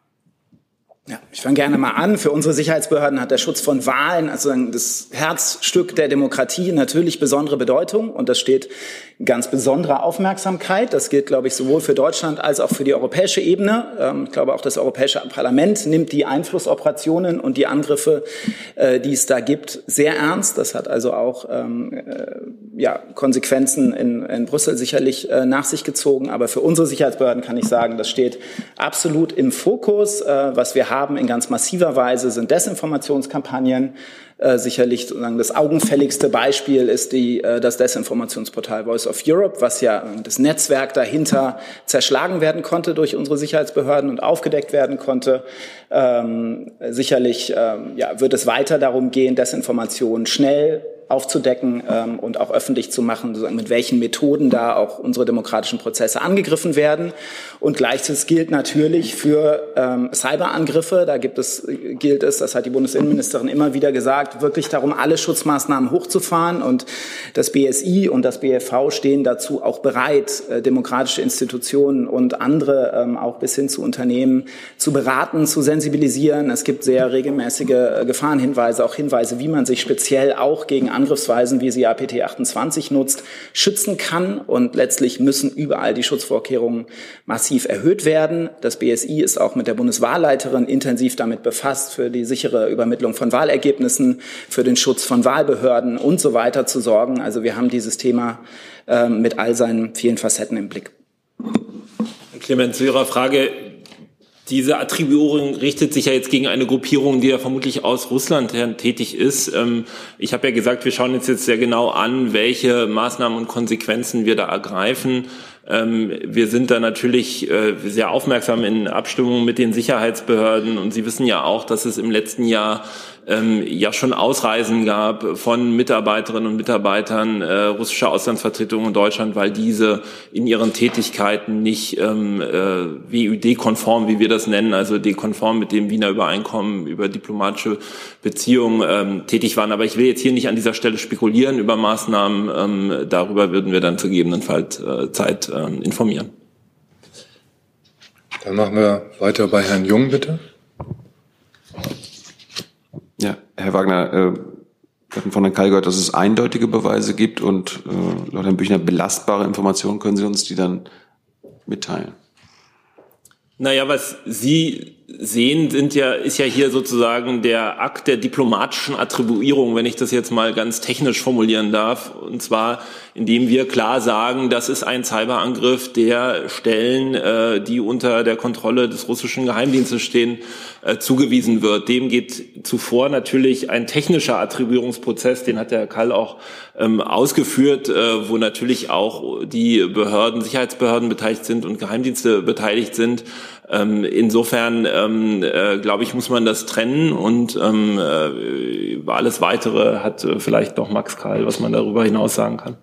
Ja, ich fange gerne mal an. Für unsere Sicherheitsbehörden hat der Schutz von Wahlen, also das Herzstück der Demokratie, natürlich besondere Bedeutung. Und das steht in ganz besonderer Aufmerksamkeit. Das gilt, glaube ich, sowohl für Deutschland als auch für die europäische Ebene. Ich glaube, auch das Europäische Parlament nimmt die Einflussoperationen und die Angriffe, die es da gibt, sehr ernst. Das hat also auch ähm, ja, Konsequenzen in, in Brüssel sicherlich äh, nach sich gezogen. Aber für unsere Sicherheitsbehörden kann ich sagen, das steht absolut im Fokus. Äh, was wir haben in ganz massiver Weise sind Desinformationskampagnen. Äh, sicherlich sozusagen das augenfälligste Beispiel ist die, äh, das Desinformationsportal Voice of Europe, was ja äh, das Netzwerk dahinter zerschlagen werden konnte durch unsere Sicherheitsbehörden und aufgedeckt werden konnte. Ähm, sicherlich ähm, ja, wird es weiter darum gehen, Desinformation schnell aufzudecken ähm, und auch öffentlich zu machen, sozusagen mit welchen Methoden da auch unsere demokratischen Prozesse angegriffen werden. Und gleiches gilt natürlich für ähm, Cyberangriffe. Da gibt es, gilt es, das hat die Bundesinnenministerin immer wieder gesagt, wirklich darum, alle Schutzmaßnahmen hochzufahren. Und das B S I und das B F V stehen dazu auch bereit, äh, demokratische Institutionen und andere, ähm, auch bis hin zu Unternehmen, zu beraten, zu sensibilisieren. Es gibt sehr regelmäßige äh, Gefahrenhinweise, auch Hinweise, wie man sich speziell auch gegen Angriffsweisen, wie sie A P T achtundzwanzig nutzt, schützen kann. Und letztlich müssen überall die Schutzvorkehrungen massiv erhöht werden. Das B S I ist auch mit der Bundeswahlleiterin intensiv damit befasst, für die sichere Übermittlung von Wahlergebnissen, für den Schutz von Wahlbehörden und so weiter zu sorgen. Also wir haben dieses Thema äh, mit all seinen vielen Facetten im Blick. Herr Clement, zu Ihrer Frage. Diese Attribuierung richtet sich ja jetzt gegen eine Gruppierung, die ja vermutlich aus Russland tätig ist. Ich habe ja gesagt, wir schauen uns jetzt sehr genau an, welche Maßnahmen und Konsequenzen wir da ergreifen. Wir sind da natürlich sehr aufmerksam in Abstimmung mit den Sicherheitsbehörden. Und Sie wissen ja auch, dass es im letzten Jahr ähm, ja schon Ausreisen gab von Mitarbeiterinnen und Mitarbeitern äh, russischer Auslandsvertretungen in Deutschland, weil diese in ihren Tätigkeiten nicht ähm, äh, W Ü D-konform, wie wir das nennen, also D-konform mit dem Wiener Übereinkommen über diplomatische Beziehungen ähm, tätig waren. Aber ich will jetzt hier nicht an dieser Stelle spekulieren über Maßnahmen. Ähm, darüber würden wir dann zu gegebenenfalls äh, Zeit äh, informieren. Dann machen wir weiter bei Herrn Jung, bitte. Ja, Herr Wagner, äh, wir hatten von Herrn Kall gehört, dass es eindeutige Beweise gibt und äh, laut Herrn Büchner belastbare Informationen. Können Sie uns die dann mitteilen? Naja, was Sie sehen, sind ja, ist ja hier sozusagen der Akt der diplomatischen Attribuierung, wenn ich das jetzt mal ganz technisch formulieren darf. Und zwar, indem wir klar sagen, das ist ein Cyberangriff, der Stellen, äh, die unter der Kontrolle des russischen Geheimdienstes stehen, äh, zugewiesen wird. Dem geht zuvor natürlich ein technischer Attribuierungsprozess, den hat der Herr Kall auch ähm, ausgeführt, äh, wo natürlich auch die Behörden, Sicherheitsbehörden beteiligt sind und Geheimdienste beteiligt sind. Ähm, insofern, ähm, äh, glaube ich, muss man das trennen und ähm, äh, über alles Weitere hat äh, vielleicht noch Max Kall, was man darüber hinaus sagen kann.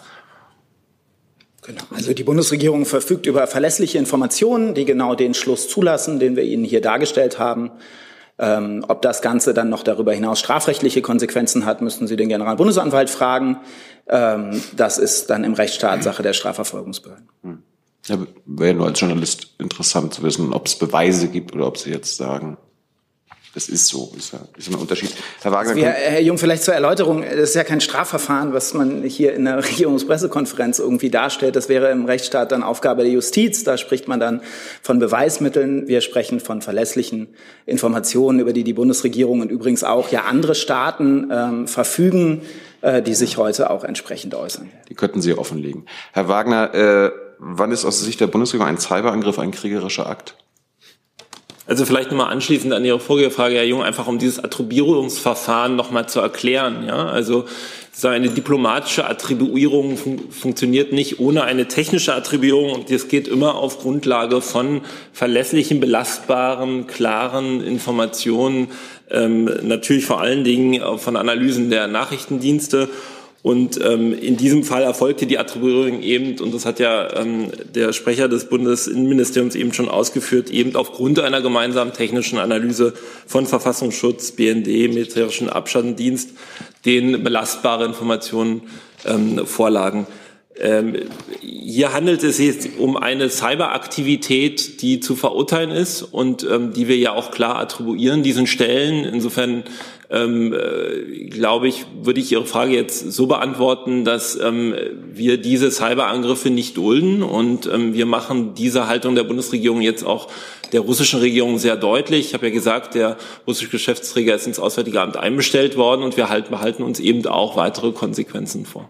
Genau. Also die Bundesregierung verfügt über verlässliche Informationen, die genau den Schluss zulassen, den wir Ihnen hier dargestellt haben. Ähm, ob das Ganze dann noch darüber hinaus strafrechtliche Konsequenzen hat, müssten Sie den Generalbundesanwalt fragen. Ähm, das ist dann im Rechtsstaat Sache der Strafverfolgungsbehörden. Hm. Ja, wäre nur als Journalist interessant zu wissen, ob es Beweise gibt oder ob Sie jetzt sagen, Das ist so, ist ja, ist ein Unterschied. Herr Wagner. Also wir, Herr Jung, vielleicht zur Erläuterung. Das ist ja kein Strafverfahren, was man hier in der Regierungspressekonferenz irgendwie darstellt. Das wäre im Rechtsstaat dann Aufgabe der Justiz. Da spricht man dann von Beweismitteln. Wir sprechen von verlässlichen Informationen, über die die Bundesregierung und übrigens auch ja andere Staaten ähm, verfügen, äh, die sich heute auch entsprechend äußern. Die könnten Sie offenlegen. Herr Wagner, äh, wann ist aus Sicht der Bundesregierung ein Cyberangriff ein kriegerischer Akt? Also vielleicht nochmal anschließend an Ihre vorige Frage, Herr Jung, einfach um dieses Attribuierungsverfahren nochmal zu erklären. Ja, also so eine diplomatische Attribuierung fun- funktioniert nicht ohne eine technische Attribuierung, und das geht immer auf Grundlage von verlässlichen, belastbaren, klaren Informationen, ähm, natürlich vor allen Dingen von Analysen der Nachrichtendienste. Und ähm, in diesem Fall erfolgte die Attribuierung eben, und das hat ja ähm, der Sprecher des Bundesinnenministeriums eben schon ausgeführt, eben aufgrund einer gemeinsamen technischen Analyse von Verfassungsschutz, B N D, Militärischen Abschirmdienst, denen belastbare Informationen ähm, vorlagen. Ähm, hier handelt es sich um eine Cyberaktivität, die zu verurteilen ist und ähm, die wir ja auch klar attribuieren, diesen Stellen. Insofern ähm, äh, glaube ich, würde ich Ihre Frage jetzt so beantworten, dass ähm, wir diese Cyberangriffe nicht dulden, und ähm, wir machen diese Haltung der Bundesregierung jetzt auch der russischen Regierung sehr deutlich. Ich habe ja gesagt, der russische Geschäftsträger ist ins Auswärtige Amt einbestellt worden, und wir halten, behalten uns eben auch weitere Konsequenzen vor.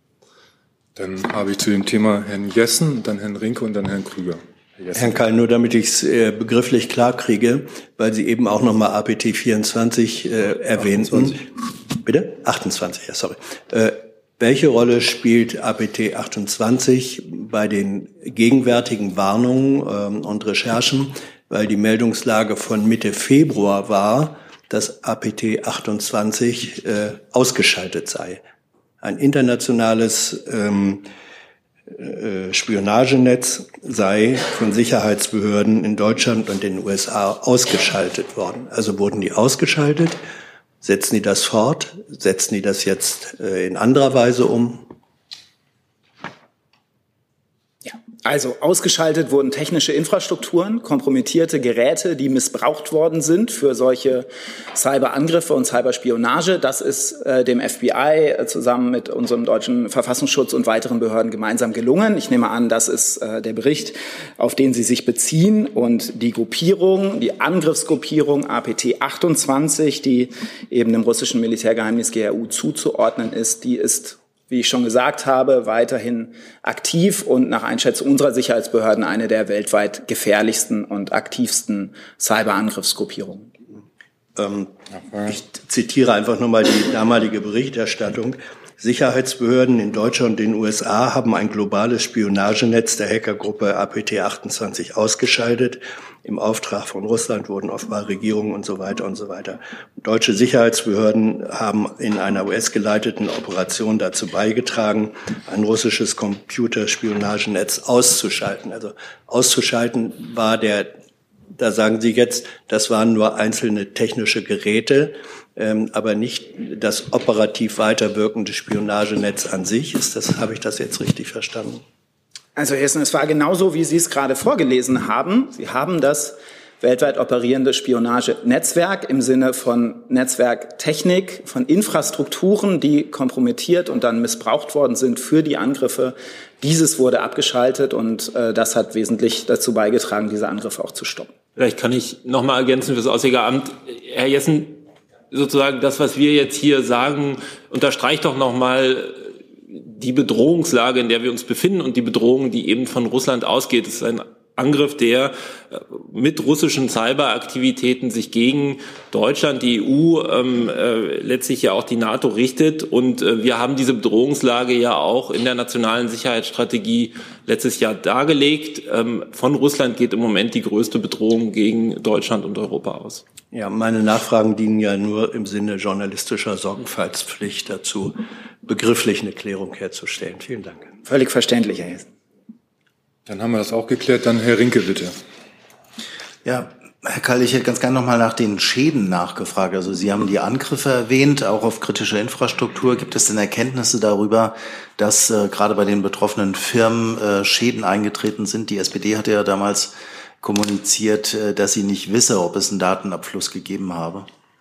Dann habe ich zu dem Thema Herrn Jessen, dann Herrn Rinke und dann Herrn Krüger. Herr Herrn Keil, nur damit ich es äh, begrifflich klar kriege, weil Sie eben auch nochmal A P T vierundzwanzig äh, erwähnten. achtundzwanzig. Bitte? achtundzwanzig, ja, sorry. Äh, welche Rolle spielt A P T achtundzwanzig bei den gegenwärtigen Warnungen ähm, und Recherchen? Weil die Meldungslage von Mitte Februar war, dass A P T achtundzwanzig äh, ausgeschaltet sei. Ein internationales ähm, äh, Spionagenetz sei von Sicherheitsbehörden in Deutschland und den U S A ausgeschaltet worden. Also wurden die ausgeschaltet? Setzen die das fort? Setzen die das jetzt äh, in anderer Weise um? Also ausgeschaltet wurden technische Infrastrukturen, kompromittierte Geräte, die missbraucht worden sind für solche Cyberangriffe und Cyberspionage. Das ist äh, dem F B I äh, zusammen mit unserem deutschen Verfassungsschutz und weiteren Behörden gemeinsam gelungen. Ich nehme an, das ist äh, der Bericht, auf den Sie sich beziehen. Und die Gruppierung, die Angriffsgruppierung A P T achtundzwanzig, die eben dem russischen Militärgeheimnis G R U zuzuordnen ist, die ist, wie ich schon gesagt habe, weiterhin aktiv und nach Einschätzung unserer Sicherheitsbehörden eine der weltweit gefährlichsten und aktivsten Cyberangriffsgruppierungen. Ähm, ich zitiere einfach nochmal die damalige Berichterstattung. Sicherheitsbehörden in Deutschland und den U S A haben ein globales Spionagenetz der Hackergruppe A P T achtundzwanzig ausgeschaltet. Im Auftrag von Russland wurden offenbar Regierungen und so weiter und so weiter. Deutsche Sicherheitsbehörden haben in einer U S-geleiteten Operation dazu beigetragen, ein russisches Computerspionagenetz auszuschalten. Also auszuschalten war der, da sagen Sie jetzt, das waren nur einzelne technische Geräte, ähm, aber nicht das operativ weiterwirkende Spionagenetz an sich. Ist das, habe ich das jetzt richtig verstanden? Also Herr Hessen, es war genauso, wie Sie es gerade vorgelesen haben. Sie haben das weltweit operierende Spionagenetzwerk im Sinne von Netzwerktechnik, von Infrastrukturen, die kompromittiert und dann missbraucht worden sind für die Angriffe. Dieses wurde abgeschaltet, und äh, das hat wesentlich dazu beigetragen, diese Angriffe auch zu stoppen. Vielleicht kann ich noch mal ergänzen für das Auswärtige Amt. Herr Jessen, sozusagen das, was wir jetzt hier sagen, unterstreicht doch noch mal die Bedrohungslage, in der wir uns befinden, und die Bedrohung, die eben von Russland ausgeht. Es ist ein Angriff, der mit russischen Cyberaktivitäten sich gegen Deutschland, die E U, ähm, äh, letztlich ja auch die NATO richtet. Und äh, wir haben diese Bedrohungslage ja auch in der nationalen Sicherheitsstrategie letztes Jahr dargelegt. Ähm, von Russland geht im Moment die größte Bedrohung gegen Deutschland und Europa aus. Ja, meine Nachfragen dienen ja nur im Sinne journalistischer Sorgfaltspflicht dazu, begrifflich eine Klärung herzustellen. Vielen Dank. Völlig verständlich, Herr Hessen. Dann haben wir das auch geklärt. Dann Herr Rinke, bitte. Ja, Herr Keil, ich hätte ganz gerne noch mal nach den Schäden nachgefragt. Also Sie haben die Angriffe erwähnt, auch auf kritische Infrastruktur. Gibt es denn Erkenntnisse darüber, dass äh, gerade bei den betroffenen Firmen äh, Schäden eingetreten sind? Die S P D hatte ja damals kommuniziert, äh, dass sie nicht wisse, ob es einen Datenabfluss gegeben habe?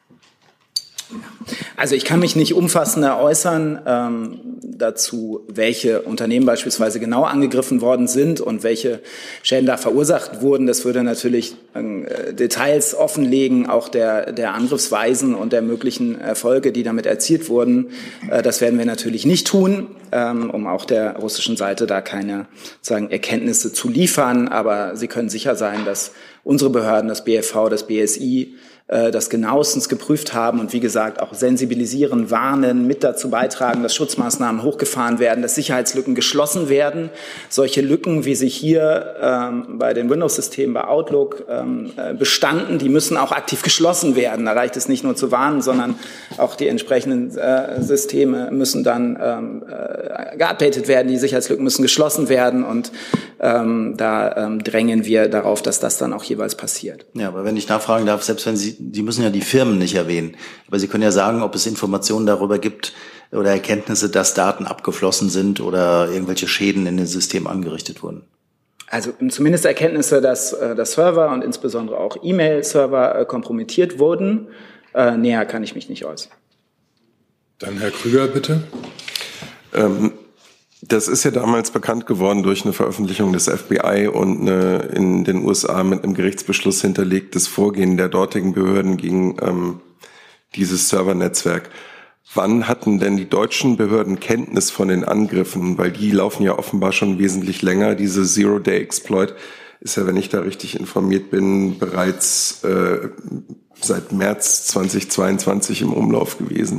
Also ich kann mich nicht umfassender äußern ähm, dazu, welche Unternehmen beispielsweise genau angegriffen worden sind und welche Schäden da verursacht wurden. Das würde natürlich äh, Details offenlegen, auch der, der Angriffsweisen und der möglichen Erfolge, die damit erzielt wurden. Äh, das werden wir natürlich nicht tun, ähm, um auch der russischen Seite da keine sozusagen Erkenntnisse zu liefern. Aber Sie können sicher sein, dass unsere Behörden, das B F V, das B S I, das genauestens geprüft haben und wie gesagt auch sensibilisieren, warnen, mit dazu beitragen, dass Schutzmaßnahmen hochgefahren werden, dass Sicherheitslücken geschlossen werden. Solche Lücken, wie sie hier ähm, bei den Windows-Systemen, bei Outlook ähm, bestanden, die müssen auch aktiv geschlossen werden. Da reicht es nicht nur zu warnen, sondern auch die entsprechenden äh, Systeme müssen dann ähm, äh, geupdatet werden, die Sicherheitslücken müssen geschlossen werden und ähm, da ähm, drängen wir darauf, dass das dann auch jeweils passiert. Ja, aber wenn ich nachfragen darf, selbst wenn Sie Sie müssen ja die Firmen nicht erwähnen, aber Sie können ja sagen, ob es Informationen darüber gibt oder Erkenntnisse, dass Daten abgeflossen sind oder irgendwelche Schäden in den Systemen angerichtet wurden. Also zumindest Erkenntnisse, dass, dass Server und insbesondere auch E-Mail-Server kompromittiert wurden. Äh, näher kann ich mich nicht äußern. Dann Herr Krüger, bitte. Ähm Das ist ja damals bekannt geworden durch eine Veröffentlichung des F B I und eine in den U S A mit einem Gerichtsbeschluss hinterlegtes Vorgehen der dortigen Behörden gegen ähm, dieses Servernetzwerk. Wann hatten denn die deutschen Behörden Kenntnis von den Angriffen? Weil die laufen ja offenbar schon wesentlich länger. Diese Zero-Day-Exploit ist ja, wenn ich da richtig informiert bin, bereits äh, seit März zweitausendzweiundzwanzig im Umlauf gewesen.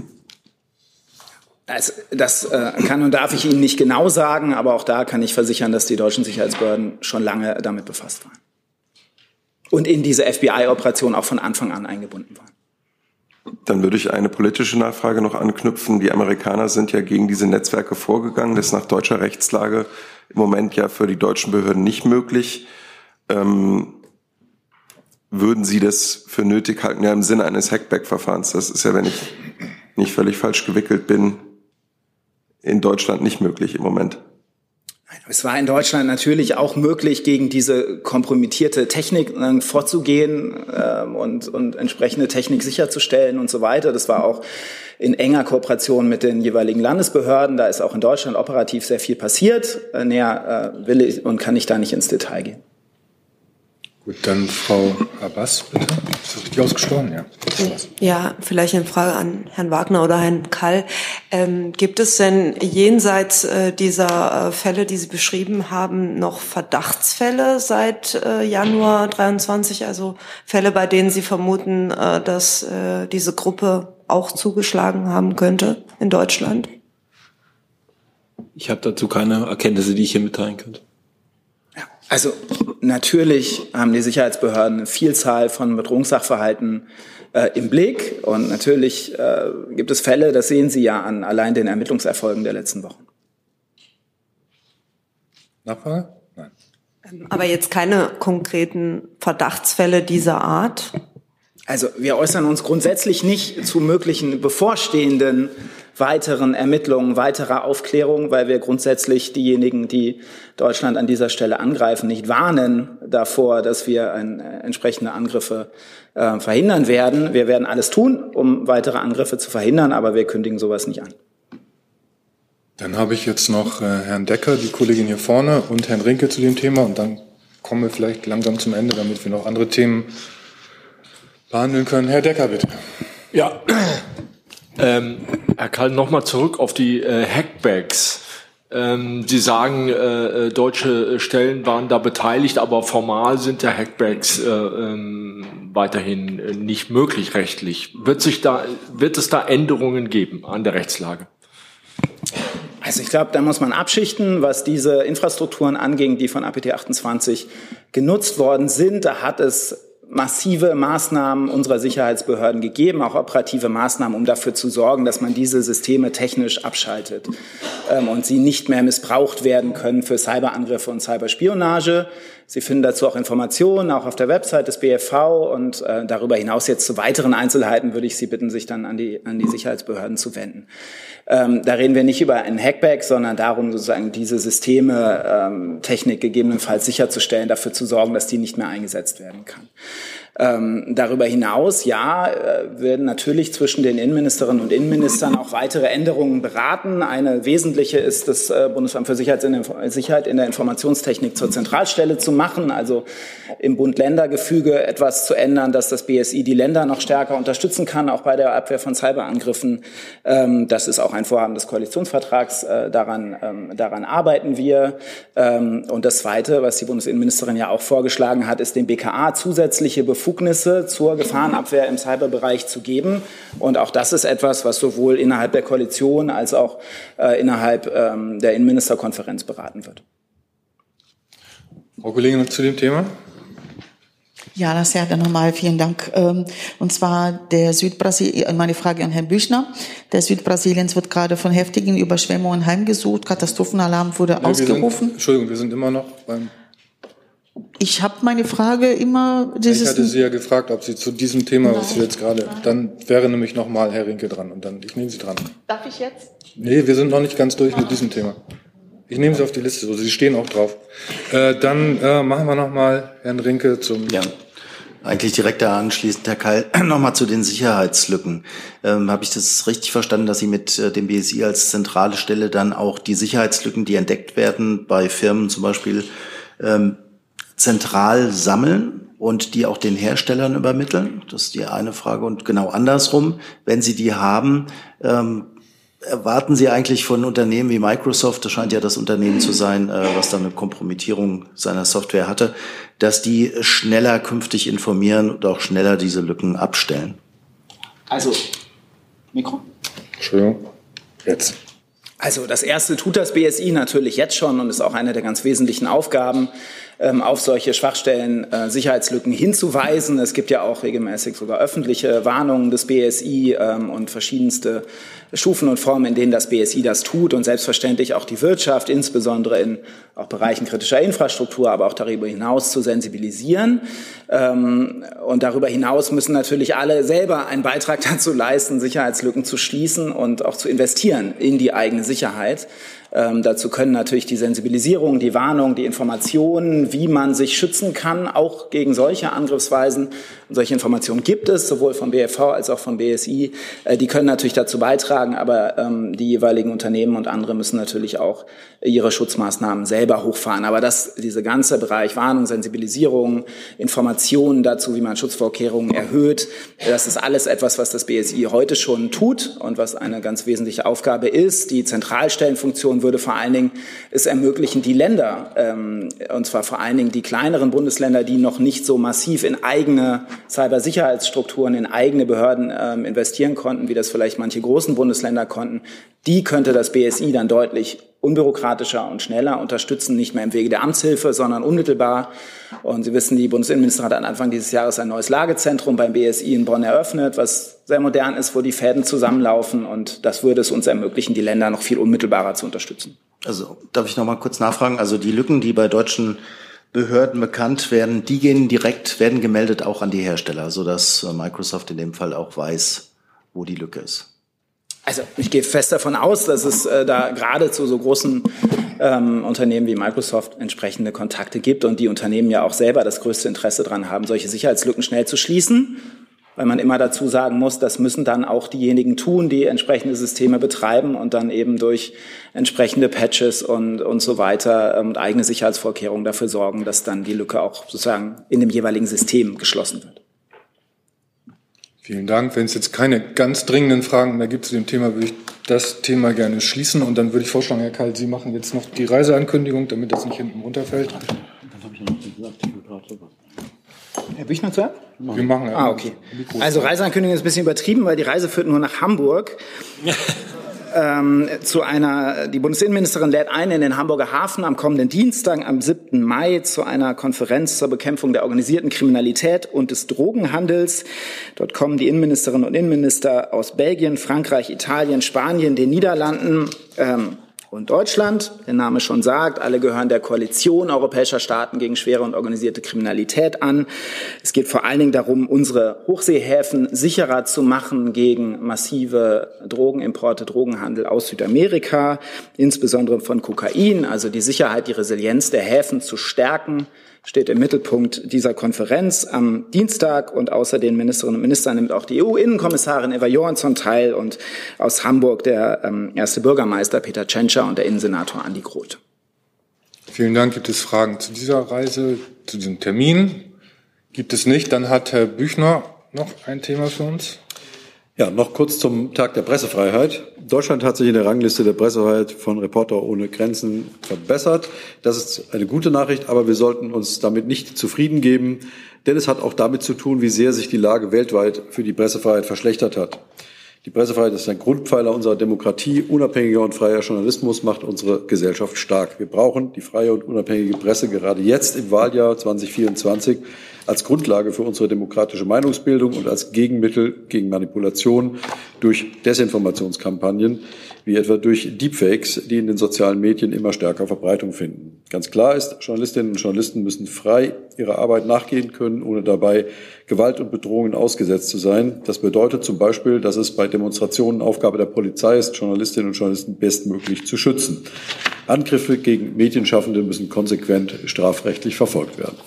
Also das äh, kann und darf ich Ihnen nicht genau sagen, aber auch da kann ich versichern, dass die deutschen Sicherheitsbehörden schon lange damit befasst waren. Und in diese F B I-Operation auch von Anfang an eingebunden waren. Dann würde ich eine politische Nachfrage noch anknüpfen. Die Amerikaner sind ja gegen diese Netzwerke vorgegangen. Das ist nach deutscher Rechtslage im Moment ja für die deutschen Behörden nicht möglich. Ähm, würden Sie das für nötig halten? Ja, im Sinne eines Hackback-Verfahrens. Das ist ja, wenn ich nicht völlig falsch gewickelt bin, in Deutschland nicht möglich im Moment. Es war in Deutschland natürlich auch möglich, gegen diese kompromittierte Technik äh, vorzugehen äh, und, und entsprechende Technik sicherzustellen und so weiter. Das war auch in enger Kooperation mit den jeweiligen Landesbehörden. Da ist auch in Deutschland operativ sehr viel passiert. Äh, näher äh, will ich und kann ich da nicht ins Detail gehen. Gut, dann Frau Abbas, bitte. Ist das richtig ausgesprochen? Ja. Ja, vielleicht eine Frage an Herrn Wagner oder Herrn Kall. Ähm, gibt es denn jenseits äh, dieser äh, Fälle, die Sie beschrieben haben, noch Verdachtsfälle seit äh, Januar dreiundzwanzig? Also Fälle, bei denen Sie vermuten, äh, dass äh, diese Gruppe auch zugeschlagen haben könnte in Deutschland? Ich habe dazu keine Erkenntnisse, die ich hier mitteilen könnte. Also natürlich haben die Sicherheitsbehörden eine Vielzahl von Bedrohungssachverhalten äh, im Blick. Und natürlich äh, gibt es Fälle, das sehen Sie ja an allein den Ermittlungserfolgen der letzten Wochen. Nachfrage? Nein. Aber jetzt keine konkreten Verdachtsfälle dieser Art? Also wir äußern uns grundsätzlich nicht zu möglichen bevorstehenden weiteren Ermittlungen, weiterer Aufklärung, weil wir grundsätzlich diejenigen, die Deutschland an dieser Stelle angreifen, nicht warnen davor, dass wir ein, äh, entsprechende Angriffe äh, verhindern werden. Wir werden alles tun, um weitere Angriffe zu verhindern, aber wir kündigen sowas nicht an. Dann habe ich jetzt noch äh, Herrn Decker, die Kollegin hier vorne, und Herrn Rinke zu dem Thema. Und dann kommen wir vielleicht langsam zum Ende, damit wir noch andere Themen behandeln können. Herr Decker, bitte. Ja, ähm, Herr Kall, nochmal zurück auf die äh, Hackbacks. Ähm, Sie sagen, äh, deutsche Stellen waren da beteiligt, aber formal sind ja Hackbacks äh, ähm, weiterhin äh, nicht möglich rechtlich. Wird sich da, wird es da Änderungen geben an der Rechtslage? Also ich glaube, da muss man abschichten, was diese Infrastrukturen anging, die von A P T achtundzwanzig genutzt worden sind. Da hat es massive Maßnahmen unserer Sicherheitsbehörden gegeben, auch operative Maßnahmen, um dafür zu sorgen, dass man diese Systeme technisch abschaltet ähm, und sie nicht mehr missbraucht werden können für Cyberangriffe und Cyberspionage. Sie finden dazu auch Informationen, auch auf der Website des B F V. Und äh, darüber hinaus jetzt zu weiteren Einzelheiten würde ich Sie bitten, sich dann an die, an die Sicherheitsbehörden zu wenden. Ähm, da reden wir nicht über einen Hackback, sondern darum, sozusagen diese Systeme, ähm, Technik gegebenenfalls sicherzustellen, dafür zu sorgen, dass die nicht mehr eingesetzt werden kann. Ähm, darüber hinaus, ja, äh, werden natürlich zwischen den Innenministerinnen und Innenministern auch weitere Änderungen beraten. Eine wesentliche ist, das äh, Bundesamt für Sicherheit in, der, Sicherheit in der Informationstechnik zur Zentralstelle zu machen, also im Bund-Länder-Gefüge etwas zu ändern, dass das B S I die Länder noch stärker unterstützen kann, auch bei der Abwehr von Cyberangriffen. Ähm, das ist auch ein Vorhaben des Koalitionsvertrags. Äh, daran, ähm, daran arbeiten wir. Ähm, und das Zweite, was die Bundesinnenministerin ja auch vorgeschlagen hat, ist dem B K A zusätzliche Befugnisse Befugnisse zur Gefahrenabwehr im Cyberbereich zu geben. Und auch das ist etwas, was sowohl innerhalb der Koalition als auch äh, innerhalb ähm, der Innenministerkonferenz beraten wird. Frau Kollegin, noch zu dem Thema? Ja, das ja dann nochmal vielen Dank. Und zwar der Südbrasilien, meine Frage an Herrn Büchner. Der Südbrasiliens wird gerade von heftigen Überschwemmungen heimgesucht. Katastrophenalarm wurde ja, ausgerufen. Sind, Entschuldigung, wir sind immer noch beim... Ich habe meine Frage immer dieses. Ich hatte Sie ja gefragt, ob Sie zu diesem Thema, was Sie jetzt gerade, dann wäre nämlich noch mal Herr Rinke dran und dann ich nehme Sie dran. Darf ich jetzt? Nee, wir sind noch nicht ganz durch mit diesem Thema. Ich nehme Sie auf die Liste, also Sie stehen auch drauf. Äh, dann äh, machen wir noch mal Herrn Rinke zum. Ja. Eigentlich direkt da anschließend, Herr Keil, nochmal zu den Sicherheitslücken. Ähm, Habe ich das richtig verstanden, dass Sie mit äh, dem B S I als zentrale Stelle dann auch die Sicherheitslücken, die entdeckt werden, bei Firmen zum Beispiel, ähm, zentral sammeln und die auch den Herstellern übermitteln? Das ist die eine Frage. Und genau andersrum, wenn Sie die haben, ähm, erwarten Sie eigentlich von Unternehmen wie Microsoft, das scheint ja das Unternehmen zu sein, äh, was dann eine Kompromittierung seiner Software hatte, dass die schneller künftig informieren und auch schneller diese Lücken abstellen? Also, Mikro? Entschuldigung, jetzt. Also das Erste tut das B S I natürlich jetzt schon und ist auch eine der ganz wesentlichen Aufgaben, ähm, auf solche Schwachstellen, äh, Sicherheitslücken hinzuweisen. Es gibt ja auch regelmäßig sogar öffentliche Warnungen des B S I ähm, und verschiedenste Stufen und Formen, in denen das B S I das tut und selbstverständlich auch die Wirtschaft, insbesondere in auch Bereichen kritischer Infrastruktur, aber auch darüber hinaus zu sensibilisieren. Ähm, und darüber hinaus müssen natürlich alle selber einen Beitrag dazu leisten, Sicherheitslücken zu schließen und auch zu investieren in die eigene Sicherheit. Ähm, dazu können natürlich die Sensibilisierung, die Warnung, die Informationen, wie man sich schützen kann, auch gegen solche Angriffsweisen. Und solche Informationen gibt es, sowohl vom B F V als auch vom B S I. Äh, die können natürlich dazu beitragen, aber ähm, die jeweiligen Unternehmen und andere müssen natürlich auch ihre Schutzmaßnahmen selber hochfahren. Aber das, diese ganze Bereich Warnung, Sensibilisierung, Informationen dazu, wie man Schutzvorkehrungen erhöht, das ist alles etwas, was das B S I heute schon tut und was eine ganz wesentliche Aufgabe ist. Die Zentralstellenfunktion würde vor allen Dingen es ermöglichen, die Länder, ähm, und zwar vor allen Dingen die kleineren Bundesländer, die noch nicht so massiv in eigene Cybersicherheitsstrukturen, in eigene Behörden ähm, investieren konnten, wie das vielleicht manche großen Bundesländer konnten, die könnte das B S I dann deutlich unbürokratischer und schneller unterstützen, nicht mehr im Wege der Amtshilfe, sondern unmittelbar. Und Sie wissen, die Bundesinnenministerin hat Anfang dieses Jahres ein neues Lagezentrum beim B S I in Bonn eröffnet, was sehr modern ist, wo die Fäden zusammenlaufen. Und das würde es uns ermöglichen, die Länder noch viel unmittelbarer zu unterstützen. Also darf ich noch mal kurz nachfragen? Also die Lücken, die bei deutschen Behörden bekannt werden, die gehen direkt, werden gemeldet auch an die Hersteller, sodass Microsoft in dem Fall auch weiß, wo die Lücke ist. Also ich gehe fest davon aus, dass es äh, da gerade zu so großen ähm, Unternehmen wie Microsoft entsprechende Kontakte gibt und die Unternehmen ja auch selber das größte Interesse daran haben, solche Sicherheitslücken schnell zu schließen, weil man immer dazu sagen muss, das müssen dann auch diejenigen tun, die entsprechende Systeme betreiben und dann eben durch entsprechende Patches und, und so weiter und eigene Sicherheitsvorkehrungen dafür sorgen, dass dann die Lücke auch sozusagen in dem jeweiligen System geschlossen wird. Vielen Dank. Wenn es jetzt keine ganz dringenden Fragen mehr gibt zu dem Thema, würde ich das Thema gerne schließen. Und dann würde ich vorschlagen, Herr Keil, Sie machen jetzt noch die Reiseankündigung, damit das nicht hinten runterfällt. Herr Büchner zuerst? Wir machen Ah, okay. Also Reiseankündigung ist ein bisschen übertrieben, weil die Reise führt nur nach Hamburg. ähm, zu einer, die Bundesinnenministerin lädt ein in den Hamburger Hafen am kommenden Dienstag, am siebten Mai, zu einer Konferenz zur Bekämpfung der organisierten Kriminalität und des Drogenhandels. Dort kommen die Innenministerinnen und Innenminister aus Belgien, Frankreich, Italien, Spanien, den Niederlanden, ähm, und Deutschland. Der Name schon sagt, alle gehören der Koalition europäischer Staaten gegen schwere und organisierte Kriminalität an. Es geht vor allen Dingen darum, unsere Hochseehäfen sicherer zu machen gegen massive Drogenimporte, Drogenhandel aus Südamerika, insbesondere von Kokain, also die Sicherheit, die Resilienz der Häfen zu stärken, steht im Mittelpunkt dieser Konferenz am Dienstag, und außer den Ministerinnen und Ministern nimmt auch die E U-Innenkommissarin Eva Johansson teil und aus Hamburg der ähm, erste Bürgermeister Peter Tschentscher und der Innensenator Andi Groth. Vielen Dank. Gibt es Fragen zu dieser Reise, zu diesem Termin? Gibt es nicht. Dann hat Herr Büchner noch ein Thema für uns. Ja, noch kurz zum Tag der Pressefreiheit. Deutschland hat sich in der Rangliste der Pressefreiheit von Reporter ohne Grenzen verbessert. Das ist eine gute Nachricht, aber wir sollten uns damit nicht zufrieden geben, denn es hat auch damit zu tun, wie sehr sich die Lage weltweit für die Pressefreiheit verschlechtert hat. Die Pressefreiheit ist ein Grundpfeiler unserer Demokratie. Unabhängiger und freier Journalismus macht unsere Gesellschaft stark. Wir brauchen die freie und unabhängige Presse gerade jetzt im Wahljahr zwanzig vierundzwanzig als Grundlage für unsere demokratische Meinungsbildung und als Gegenmittel gegen Manipulation durch Desinformationskampagnen, wie etwa durch Deepfakes, die in den sozialen Medien immer stärker Verbreitung finden. Ganz klar ist, Journalistinnen und Journalisten müssen frei ihrer Arbeit nachgehen können, ohne dabei Gewalt und Bedrohungen ausgesetzt zu sein. Das bedeutet zum Beispiel, dass es bei Demonstrationen Aufgabe der Polizei ist, Journalistinnen und Journalisten bestmöglich zu schützen. Angriffe gegen Medienschaffende müssen konsequent strafrechtlich verfolgt werden.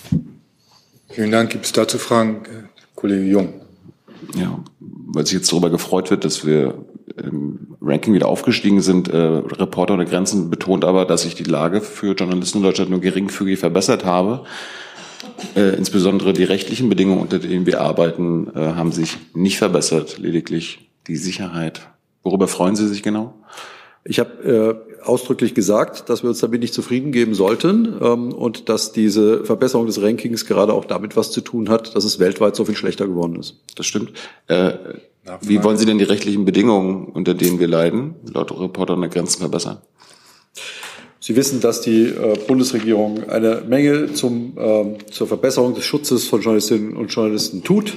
Vielen Dank. Gibt es dazu Fragen? Kollege Jung. Ja, weil sich jetzt darüber gefreut wird, dass wir im Ranking wieder aufgestiegen sind. Äh, Reporter ohne Grenzen betont aber, dass sich die Lage für Journalisten in Deutschland nur geringfügig verbessert habe. Äh, insbesondere die rechtlichen Bedingungen, unter denen wir arbeiten, äh, haben sich nicht verbessert. Lediglich die Sicherheit. Worüber freuen Sie sich genau? Ich habe äh, ausdrücklich gesagt, dass wir uns damit nicht zufrieden geben sollten ähm, und dass diese Verbesserung des Rankings gerade auch damit was zu tun hat, dass es weltweit so viel schlechter geworden ist. Das stimmt. Äh, wie wollen Sie denn die rechtlichen Bedingungen, unter denen wir leiden, laut Reporter ohne Grenzen verbessern? Sie wissen, dass die äh, Bundesregierung eine Menge zum, ähm, zur Verbesserung des Schutzes von Journalistinnen und Journalisten tut.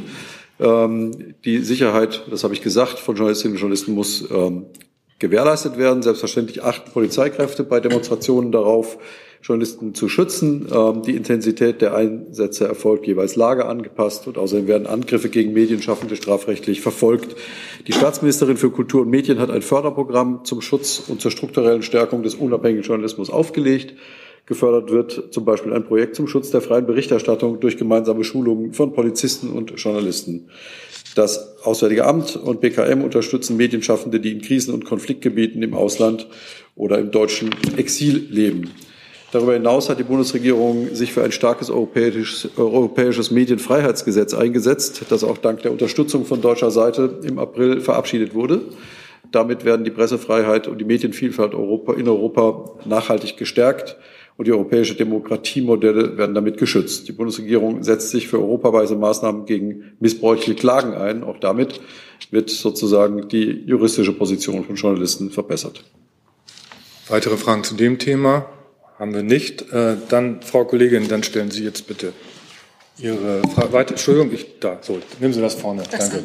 Ähm, die Sicherheit, das habe ich gesagt, von Journalistinnen und Journalisten muss ähm, gewährleistet werden. Selbstverständlich achten Polizeikräfte bei Demonstrationen darauf, Journalisten zu schützen. Ähm, die Intensität der Einsätze erfolgt jeweils lageangepasst und außerdem werden Angriffe gegen Medienschaffende strafrechtlich verfolgt. Die Staatsministerin für Kultur und Medien hat ein Förderprogramm zum Schutz und zur strukturellen Stärkung des unabhängigen Journalismus aufgelegt. Gefördert wird zum Beispiel ein Projekt zum Schutz der freien Berichterstattung durch gemeinsame Schulungen von Polizisten und Journalisten. Das Auswärtige Amt und B K M unterstützen Medienschaffende, die in Krisen- und Konfliktgebieten im Ausland oder im deutschen Exil leben. Darüber hinaus hat die Bundesregierung sich für ein starkes europäisches, europäisches Medienfreiheitsgesetz eingesetzt, das auch dank der Unterstützung von deutscher Seite im April verabschiedet wurde. Damit werden die Pressefreiheit und die Medienvielfalt Europa, in Europa nachhaltig gestärkt und die europäische Demokratiemodelle werden damit geschützt. Die Bundesregierung setzt sich für europaweite Maßnahmen gegen missbräuchliche Klagen ein. Auch damit wird sozusagen die juristische Position von Journalisten verbessert. Weitere Fragen zu dem Thema haben wir nicht. Äh, dann, Frau Kollegin, dann stellen Sie jetzt bitte Ihre Frage weiter. Entschuldigung, ich, da, so, nehmen Sie das vorne. Das Danke.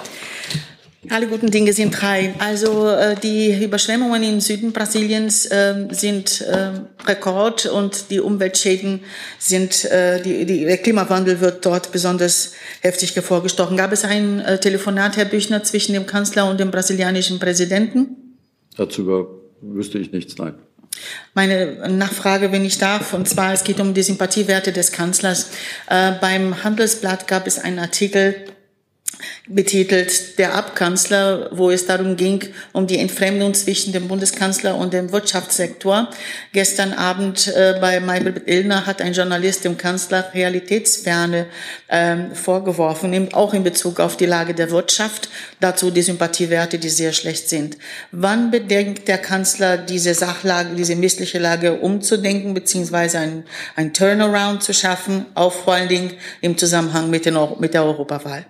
Alle guten Dinge sind drei. Also äh, die Überschwemmungen im Süden Brasiliens äh, sind äh, Rekord und die Umweltschäden sind, äh, die, die, der Klimawandel wird dort besonders heftig hervorgestochen. Gab es ein äh, Telefonat, Herr Büchner, zwischen dem Kanzler und dem brasilianischen Präsidenten? Dazu wüsste ich nichts, nein. Meine Nachfrage, wenn ich darf, und zwar, es geht um die Sympathiewerte des Kanzlers. Äh, beim Handelsblatt gab es einen Artikel, betitelt Der Abkanzler, wo es darum ging, um die Entfremdung zwischen dem Bundeskanzler und dem Wirtschaftssektor. Gestern Abend äh, bei Maybrit Illner hat ein Journalist dem Kanzler Realitätsferne äh, vorgeworfen, eben auch in Bezug auf die Lage der Wirtschaft, dazu die Sympathiewerte, die sehr schlecht sind. Wann bedenkt der Kanzler, diese Sachlage, diese missliche Lage umzudenken, beziehungsweise ein, ein Turnaround zu schaffen, auch vor allen Dingen im Zusammenhang mit, den, mit der Europawahl?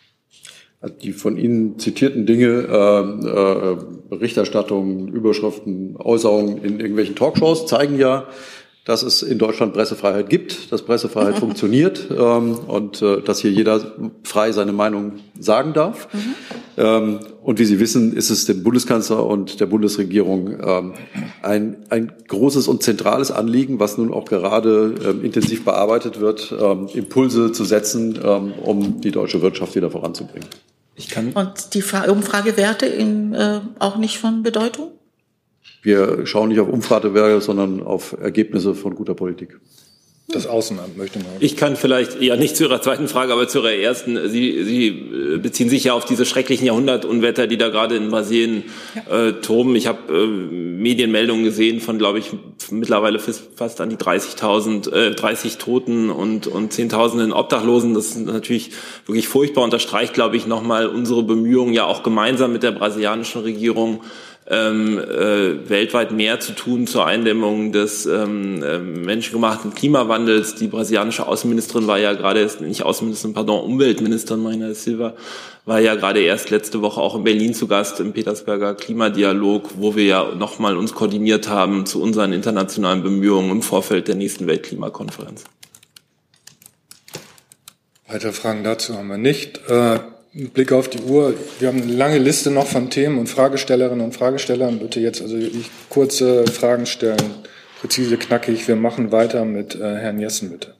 Die von Ihnen zitierten Dinge, äh, äh, Berichterstattungen, Überschriften, Äußerungen in irgendwelchen Talkshows zeigen ja, dass es in Deutschland Pressefreiheit gibt, dass Pressefreiheit funktioniert ähm, und äh, dass hier jeder frei seine Meinung sagen darf. Mhm. Ähm, Und wie Sie wissen, ist es dem Bundeskanzler und der Bundesregierung ähm, ein, ein großes und zentrales Anliegen, was nun auch gerade ähm, intensiv bearbeitet wird, ähm, Impulse zu setzen, ähm, um die deutsche Wirtschaft wieder voranzubringen. Ich kann Und die Fra- Umfragewerte in, äh, auch nicht von Bedeutung? Wir schauen nicht auf Umfragewerte, sondern auf Ergebnisse von guter Politik. Das Außenamt möchte man. Ich kann vielleicht, ja nicht zu Ihrer zweiten Frage, aber zu Ihrer ersten. Sie, Sie beziehen sich ja auf diese schrecklichen Jahrhundertunwetter, die da gerade in Brasilien äh, toben. Ich habe äh, Medienmeldungen gesehen von, glaube ich, mittlerweile fast an die dreißigtausend, äh, dreißig Toten und, und Zehntausenden Obdachlosen. Das ist natürlich wirklich furchtbar. Unterstreicht, glaube ich, nochmal unsere Bemühungen, ja auch gemeinsam mit der brasilianischen Regierung, Ähm, äh, weltweit mehr zu tun zur Eindämmung des ähm, äh, menschengemachten Klimawandels. Die brasilianische Außenministerin war ja gerade, nicht Außenministerin, pardon, Umweltministerin Marina Silva, war ja gerade erst letzte Woche auch in Berlin zu Gast im Petersberger Klimadialog, wo wir ja nochmal uns koordiniert haben zu unseren internationalen Bemühungen im Vorfeld der nächsten Weltklimakonferenz. Weitere Fragen dazu haben wir nicht. Äh, Blick auf die Uhr. Wir haben eine lange Liste noch von Themen und Fragestellerinnen und Fragestellern. Bitte jetzt also ich kurze Fragen stellen, präzise, knackig. Wir machen weiter mit äh, Herrn Jessen, bitte.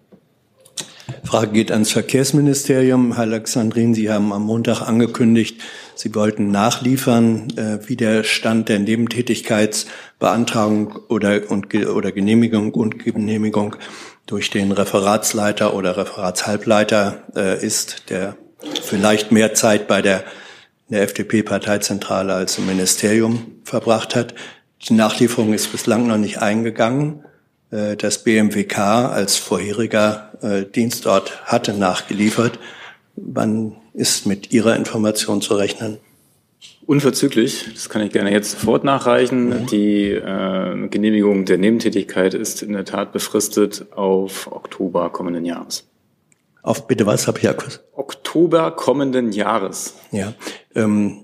Frage geht ans Verkehrsministerium. Herr Alexandrin, Sie haben am Montag angekündigt, Sie wollten nachliefern, äh, wie der Stand der Nebentätigkeitsbeantragung oder, und, oder Genehmigung und Genehmigung durch den Referatsleiter oder Referatshalbleiter äh, ist, der vielleicht mehr Zeit bei der, der F D P-Parteizentrale als im Ministerium verbracht hat. Die Nachlieferung ist bislang noch nicht eingegangen. Das B M W K als vorheriger Dienstort hatte nachgeliefert. Wann ist mit Ihrer Information zu rechnen? Unverzüglich, das kann ich gerne jetzt sofort nachreichen. Mhm. Die äh, Genehmigung der Nebentätigkeit ist in der Tat befristet auf Oktober kommenden Jahres. Auf bitte was, habe ich ja kurz. Oktober kommenden Jahres. Ja. Ähm,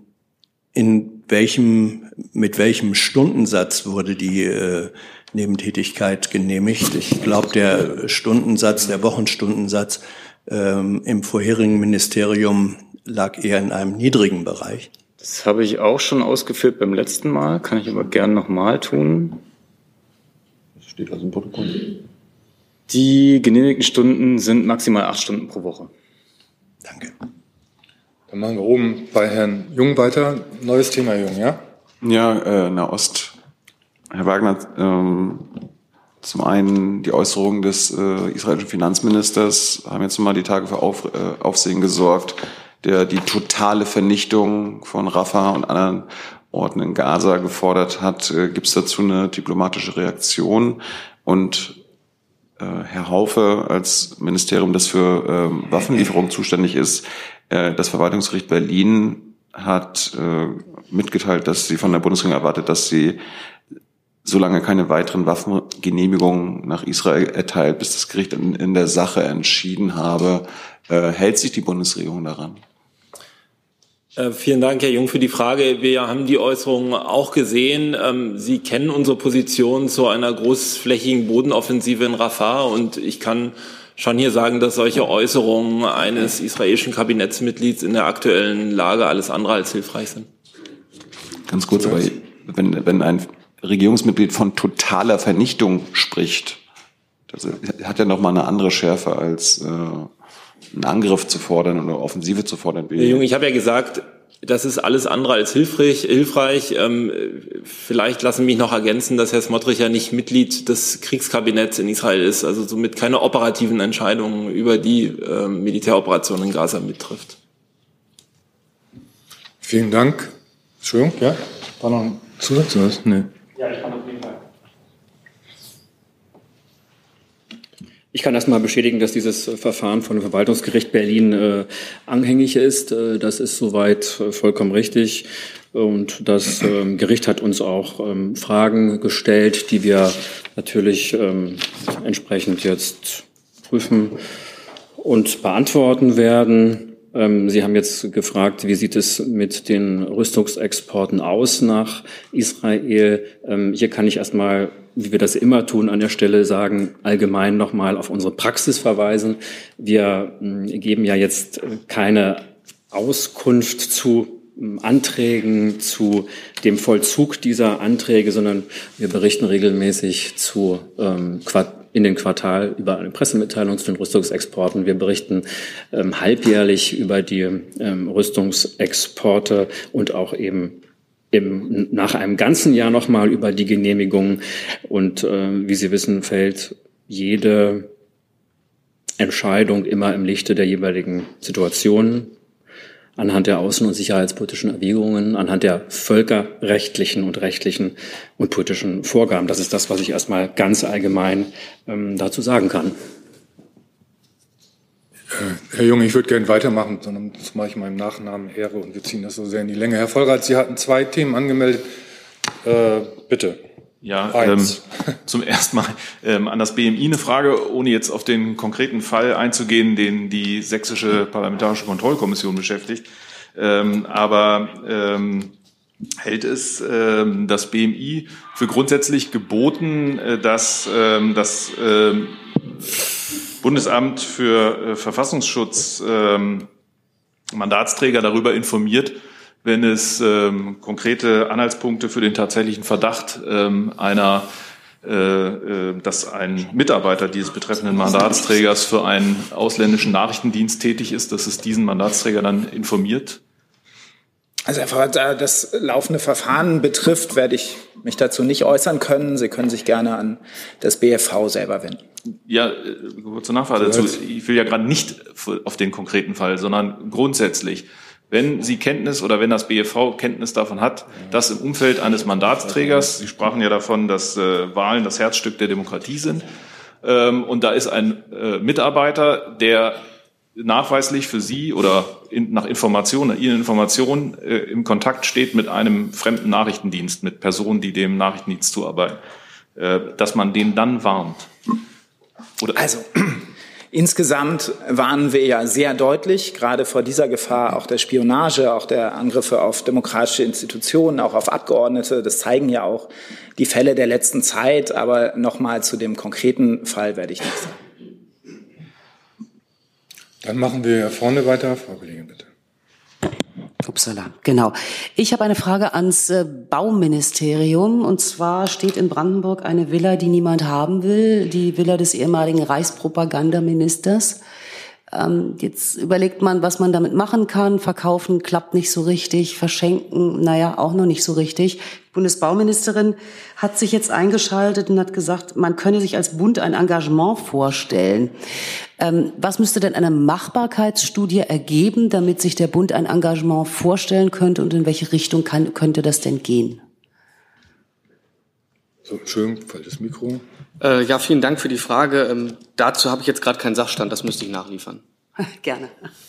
in welchem, mit welchem Stundensatz wurde die äh, Nebentätigkeit genehmigt? Ich glaube, der Stundensatz, der Wochenstundensatz ähm, im vorherigen Ministerium lag eher in einem niedrigen Bereich. Das habe ich auch schon ausgeführt beim letzten Mal, kann ich aber gern nochmal tun. Das steht also im Protokoll. Die genehmigten Stunden sind maximal acht Stunden pro Woche. Danke. Dann machen wir oben bei Herrn Jung weiter. Neues Thema, Jung, ja? Ja, äh, Nahost. Herr Wagner, ähm, zum einen die Äußerungen des äh, israelischen Finanzministers haben jetzt mal die Tage für Auf, äh, Aufsehen gesorgt, der die totale Vernichtung von Rafah und anderen Orten in Gaza gefordert hat. Äh, Gibt es dazu eine diplomatische Reaktion? Und Herr Haufe als Ministerium, das für ähm, Waffenlieferungen zuständig ist, äh, das Verwaltungsgericht Berlin hat äh, mitgeteilt, dass sie von der Bundesregierung erwartet, dass sie solange keine weiteren Waffengenehmigungen nach Israel erteilt, bis das Gericht in, in der Sache entschieden habe. Äh, hält sich die Bundesregierung daran? Äh, vielen Dank, Herr Jung, für die Frage. Wir haben die Äußerungen auch gesehen. Ähm, Sie kennen unsere Position zu einer großflächigen Bodenoffensive in Rafah. Und ich kann schon hier sagen, dass solche Äußerungen eines israelischen Kabinettsmitglieds in der aktuellen Lage alles andere als hilfreich sind. Ganz kurz, aber wenn, wenn ein Regierungsmitglied von totaler Vernichtung spricht, das hat ja noch mal eine andere Schärfe als äh, einen Angriff zu fordern oder Offensive zu fordern. Herr Jung, ich habe ja gesagt, das ist alles andere als hilfreich. hilfreich. Ähm, vielleicht lassen mich noch ergänzen, dass Herr Smotrich ja nicht Mitglied des Kriegskabinetts in Israel ist, also somit keine operativen Entscheidungen über die äh, Militäroperation in Gaza mittrifft. Vielen Dank. Entschuldigung, ja? War noch ein Zusatz oder was? Nee. Ja, ich kann auf jeden Fall. Ich kann erst mal bestätigen, dass dieses Verfahren von dem Verwaltungsgericht Berlin äh, anhängig ist. Äh, das ist soweit äh, vollkommen richtig. Und das ähm, Gericht hat uns auch ähm, Fragen gestellt, die wir natürlich ähm, entsprechend jetzt prüfen und beantworten werden. Ähm, Sie haben jetzt gefragt, wie sieht es mit den Rüstungsexporten aus nach Israel? Ähm, hier kann ich erst mal, wie wir das immer tun, an der Stelle sagen, allgemein nochmal auf unsere Praxis verweisen. Wir äh, geben ja jetzt keine Auskunft zu Anträgen, zu dem Vollzug dieser Anträge, sondern wir berichten regelmäßig zu ähm, in den Quartal über eine Pressemitteilung zu den Rüstungsexporten. Wir berichten ähm, halbjährlich über die ähm, Rüstungsexporte und auch eben im, nach einem ganzen Jahr nochmal über die Genehmigungen. Und äh, wie Sie wissen, fällt jede Entscheidung immer im Lichte der jeweiligen Situation, anhand der außen- und sicherheitspolitischen Erwägungen, anhand der völkerrechtlichen und rechtlichen und politischen Vorgaben. Das ist das, was ich erstmal ganz allgemein ähm, dazu sagen kann. Herr Junge, ich würde gerne weitermachen, sondern das mache ich meinem Nachnamen Ehre und wir ziehen das so sehr in die Länge. Herr Vollrath, Sie hatten zwei Themen angemeldet. Äh, bitte. Ja, ähm, zum ersten Mal ähm, an das B M I eine Frage, ohne jetzt auf den konkreten Fall einzugehen, den die Sächsische Parlamentarische Kontrollkommission beschäftigt. Ähm, aber ähm, hält es ähm, das B M I für grundsätzlich geboten, äh, dass ähm, das ähm, Bundesamt für äh, Verfassungsschutz ähm, Mandatsträger darüber informiert, wenn es ähm, konkrete Anhaltspunkte für den tatsächlichen Verdacht ähm, einer, äh, äh, dass ein Mitarbeiter dieses betreffenden Mandatsträgers für einen ausländischen Nachrichtendienst tätig ist, dass es diesen Mandatsträger dann informiert? Also einfach, da das laufende Verfahren betrifft, werde ich mich dazu nicht äußern können. Sie können sich gerne an das B F V selber wenden. Ja, kurze Nachfrage dazu. Ich will ja gerade nicht auf den konkreten Fall, sondern grundsätzlich. Wenn Sie Kenntnis oder wenn das B F V Kenntnis davon hat, dass im Umfeld eines Mandatsträgers, Sie sprachen ja davon, dass äh, Wahlen das Herzstück der Demokratie sind, ähm, und da ist ein äh, Mitarbeiter, der nachweislich für Sie oder in, nach Informationen, Ihnen Informationen äh, im Kontakt steht mit einem fremden Nachrichtendienst, mit Personen, die dem Nachrichtendienst zuarbeiten, äh, dass man den dann warnt. Oder also insgesamt warnen wir ja sehr deutlich, gerade vor dieser Gefahr auch der Spionage, auch der Angriffe auf demokratische Institutionen, auch auf Abgeordnete. Das zeigen ja auch die Fälle der letzten Zeit. Aber nochmal zu dem konkreten Fall werde ich nichts sagen. Dann machen wir vorne weiter. Frau Kollegin, bitte. Upsala, genau. Ich habe eine Frage ans äh, Bauministerium. Und zwar steht in Brandenburg eine Villa, die niemand haben will, die Villa des ehemaligen Reichspropagandaministers. Ähm, jetzt überlegt man, was man damit machen kann. Verkaufen klappt nicht so richtig, verschenken, naja, auch noch nicht so richtig. Die Bundesbauministerin hat sich jetzt eingeschaltet und hat gesagt, man könne sich als Bund ein Engagement vorstellen. Ähm, was müsste denn eine Machbarkeitsstudie ergeben, damit sich der Bund ein Engagement vorstellen könnte und in welche Richtung kann, könnte das denn gehen? So, schön, fällt das Mikro. Äh, ja, vielen Dank für die Frage. Ähm, dazu habe ich jetzt gerade keinen Sachstand, das müsste ich nachliefern. Gerne.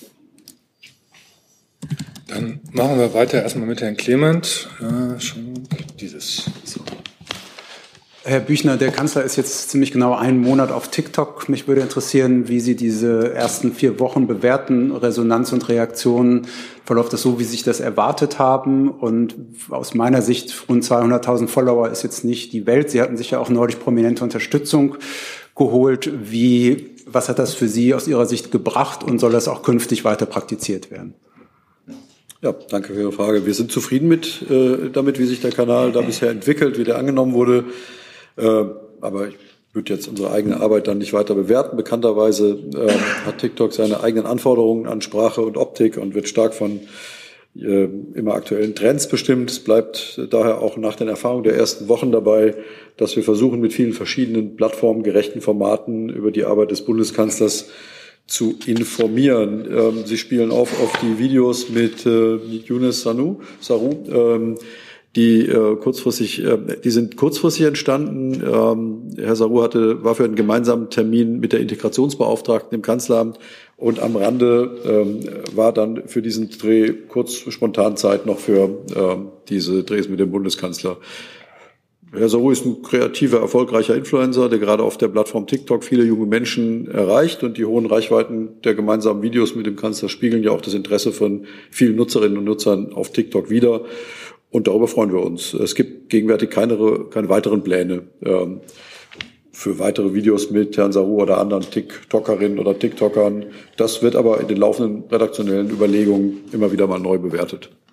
Dann machen wir weiter erstmal mit Herrn Clement. Äh, schon dieses. So. Herr Büchner, der Kanzler ist jetzt ziemlich genau einen Monat auf TikTok. Mich würde interessieren, wie Sie diese ersten vier Wochen bewerten. Resonanz und Reaktionen. Verläuft das so, wie Sie sich das erwartet haben? Und aus meiner Sicht, rund zweihunderttausend Follower ist jetzt nicht die Welt. Sie hatten sich ja auch neulich prominente Unterstützung geholt. Wie, was hat das für Sie aus Ihrer Sicht gebracht und soll das auch künftig weiter praktiziert werden? Ja, danke für Ihre Frage. Wir sind zufrieden mit äh, damit, wie sich der Kanal da bisher entwickelt, wie der angenommen wurde. Äh, aber ich würde jetzt unsere eigene Arbeit dann nicht weiter bewerten. Bekannterweise äh, hat TikTok seine eigenen Anforderungen an Sprache und Optik und wird stark von äh, immer aktuellen Trends bestimmt. Es bleibt daher auch nach den Erfahrungen der ersten Wochen dabei, dass wir versuchen, mit vielen verschiedenen plattformgerechten Formaten über die Arbeit des Bundeskanzlers zu informieren. Ähm, Sie spielen auf auf die Videos mit äh, Younes Sanu, Saru, ähm, die äh, kurzfristig, äh, die sind kurzfristig entstanden. Ähm, Herr Saru hatte war für einen gemeinsamen Termin mit der Integrationsbeauftragten im Kanzleramt und am Rande ähm, war dann für diesen Dreh kurz spontan Zeit noch für ähm, diese Drehs mit dem Bundeskanzler. Herr Saru ist ein kreativer, erfolgreicher Influencer, der gerade auf der Plattform TikTok viele junge Menschen erreicht, und die hohen Reichweiten der gemeinsamen Videos mit dem Kanzler spiegeln ja auch das Interesse von vielen Nutzerinnen und Nutzern auf TikTok wider, und darüber freuen wir uns. Es gibt gegenwärtig keine, keine weiteren Pläne ähm, für weitere Videos mit Herrn Saru oder anderen TikTokerinnen oder TikTokern. Das wird aber in den laufenden redaktionellen Überlegungen immer wieder mal neu bewertet.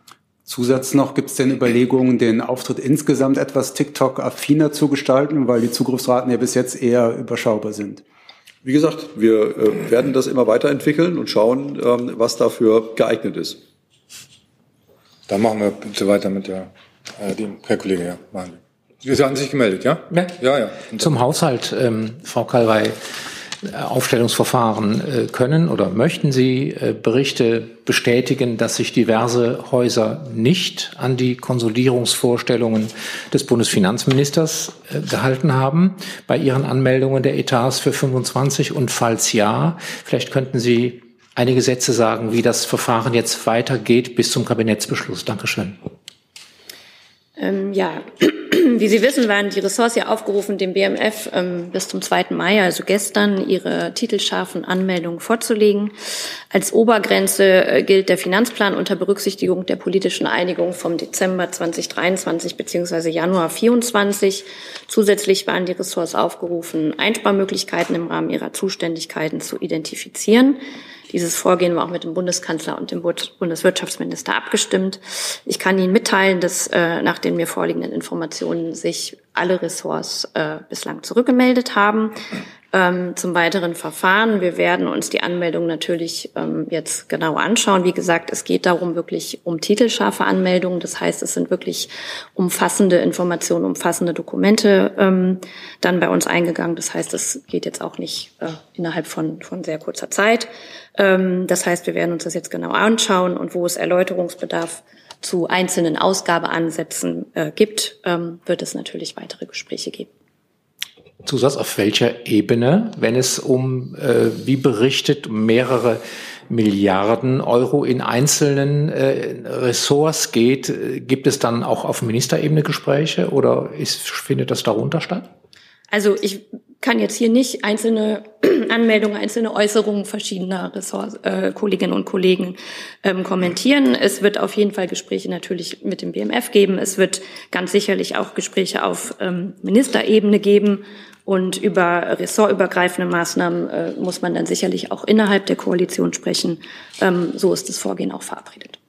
Zusatz noch, gibt es denn Überlegungen, den Auftritt insgesamt etwas TikTok-affiner zu gestalten, weil die Zugriffsraten ja bis jetzt eher überschaubar sind? Wie gesagt, wir äh, werden das immer weiterentwickeln und schauen, ähm, was dafür geeignet ist. Dann machen wir bitte weiter mit der, äh, dem Herr Kollege, ja, machen wir. Sie hatten sich gemeldet, ja? Ja, ja. ja. Zum Haushalt, ähm, Frau Kalwey, Aufstellungsverfahren äh, können oder möchten Sie äh, Berichte bestätigen, dass sich diverse Häuser nicht an die Konsolidierungsvorstellungen des Bundesfinanzministers äh, gehalten haben bei Ihren Anmeldungen der Etats für fünfundzwanzig? Und falls ja, vielleicht könnten Sie einige Sätze sagen, wie das Verfahren jetzt weitergeht bis zum Kabinettsbeschluss. Dankeschön. Ähm, ja, wie Sie wissen, waren die Ressorts ja aufgerufen, dem B M F ähm, bis zum zweiten Mai, also gestern, ihre titelscharfen Anmeldungen vorzulegen. Als Obergrenze äh, gilt der Finanzplan unter Berücksichtigung der politischen Einigung vom Dezember zweitausenddreiundzwanzig bzw. Januar vierundzwanzig. Zusätzlich waren die Ressorts aufgerufen, Einsparmöglichkeiten im Rahmen ihrer Zuständigkeiten zu identifizieren. Dieses Vorgehen war auch mit dem Bundeskanzler und dem Bundeswirtschaftsminister abgestimmt. Ich kann Ihnen mitteilen, dass äh, nach den mir vorliegenden Informationen sich alle Ressorts äh, bislang zurückgemeldet haben. Ähm, zum weiteren Verfahren. Wir werden uns die Anmeldung natürlich ähm, jetzt genau anschauen. Wie gesagt, es geht darum wirklich um titelscharfe Anmeldungen. Das heißt, es sind wirklich umfassende Informationen, umfassende Dokumente ähm, dann bei uns eingegangen. Das heißt, es geht jetzt auch nicht äh, innerhalb von, von sehr kurzer Zeit. Ähm, das heißt, wir werden uns das jetzt genau anschauen und wo es Erläuterungsbedarf zu einzelnen Ausgabeansätzen äh, gibt, ähm, wird es natürlich weitere Gespräche geben. Zusatz, auf welcher Ebene, wenn es um, äh, wie berichtet, mehrere Milliarden Euro in einzelnen äh, Ressorts geht, äh, gibt es dann auch auf Ministerebene Gespräche oder ist, findet das darunter statt? Also ich kann jetzt hier nicht einzelne Anmeldungen, einzelne Äußerungen verschiedener Ressorts, äh, Kolleginnen und Kollegen ähm, kommentieren. Es wird auf jeden Fall Gespräche natürlich mit dem B M F geben. Es wird ganz sicherlich auch Gespräche auf ähm, Ministerebene geben. Und über ressortübergreifende Maßnahmen äh, muss man dann sicherlich auch innerhalb der Koalition sprechen. Ähm, so ist das Vorgehen auch verabredet.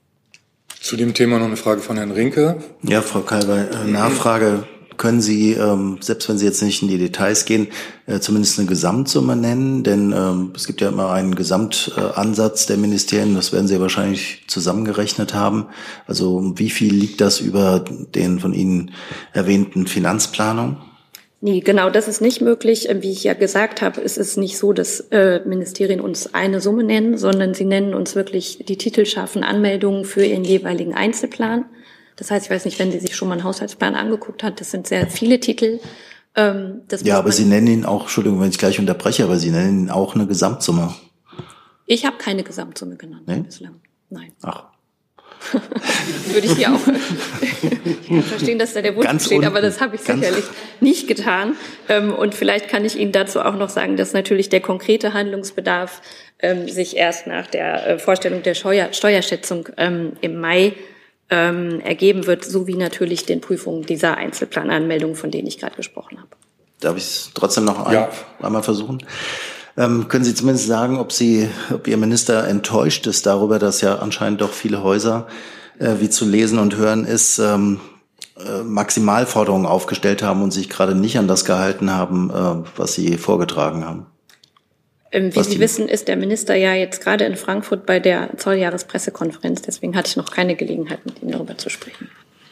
Zu dem Thema noch eine Frage von Herrn Rinke. Ja, Frau Kalwey, äh, Nachfrage. Können Sie, ähm, selbst wenn Sie jetzt nicht in die Details gehen, äh, zumindest eine Gesamtsumme nennen? Denn ähm, es gibt ja immer einen Gesamtansatz der Ministerien, das werden Sie ja wahrscheinlich zusammengerechnet haben. Also wie viel liegt das über den von Ihnen erwähnten Finanzplanung? Nee, genau, das ist nicht möglich. Wie ich ja gesagt habe, es ist nicht so, dass äh, Ministerien uns eine Summe nennen, sondern sie nennen uns wirklich die titelscharfen Anmeldungen für ihren jeweiligen Einzelplan. Das heißt, ich weiß nicht, wenn Sie sich schon mal einen Haushaltsplan angeguckt hat, das sind sehr viele Titel. Ähm, das ja, aber Sie nennen ihn auch, Entschuldigung, wenn ich gleich unterbreche, aber Sie nennen ihn auch eine Gesamtsumme. Ich habe keine Gesamtsumme genannt nee? bislang. Nein. Ach. Würde ich hier auch ich kann verstehen, dass da der Wunsch Ganz besteht, unten. aber das habe ich sicherlich nicht getan. Und vielleicht kann ich Ihnen dazu auch noch sagen, dass natürlich der konkrete Handlungsbedarf sich erst nach der Vorstellung der Steuer, Steuerschätzung im Mai ergeben wird, sowie natürlich den Prüfungen dieser Einzelplananmeldungen, von denen ich gerade gesprochen habe. Darf ich es trotzdem noch ein, ja. einmal versuchen? Ähm, können Sie zumindest sagen, ob Sie, ob Ihr Minister enttäuscht ist darüber, dass ja anscheinend doch viele Häuser, äh, wie zu lesen und hören ist, ähm, äh, Maximalforderungen aufgestellt haben und sich gerade nicht an das gehalten haben, äh, was Sie vorgetragen haben? Ähm, wie Sie wissen, ist der Minister ja jetzt gerade in Frankfurt bei der Zolljahrespressekonferenz. Deswegen hatte ich noch keine Gelegenheit, mit ihm darüber zu sprechen.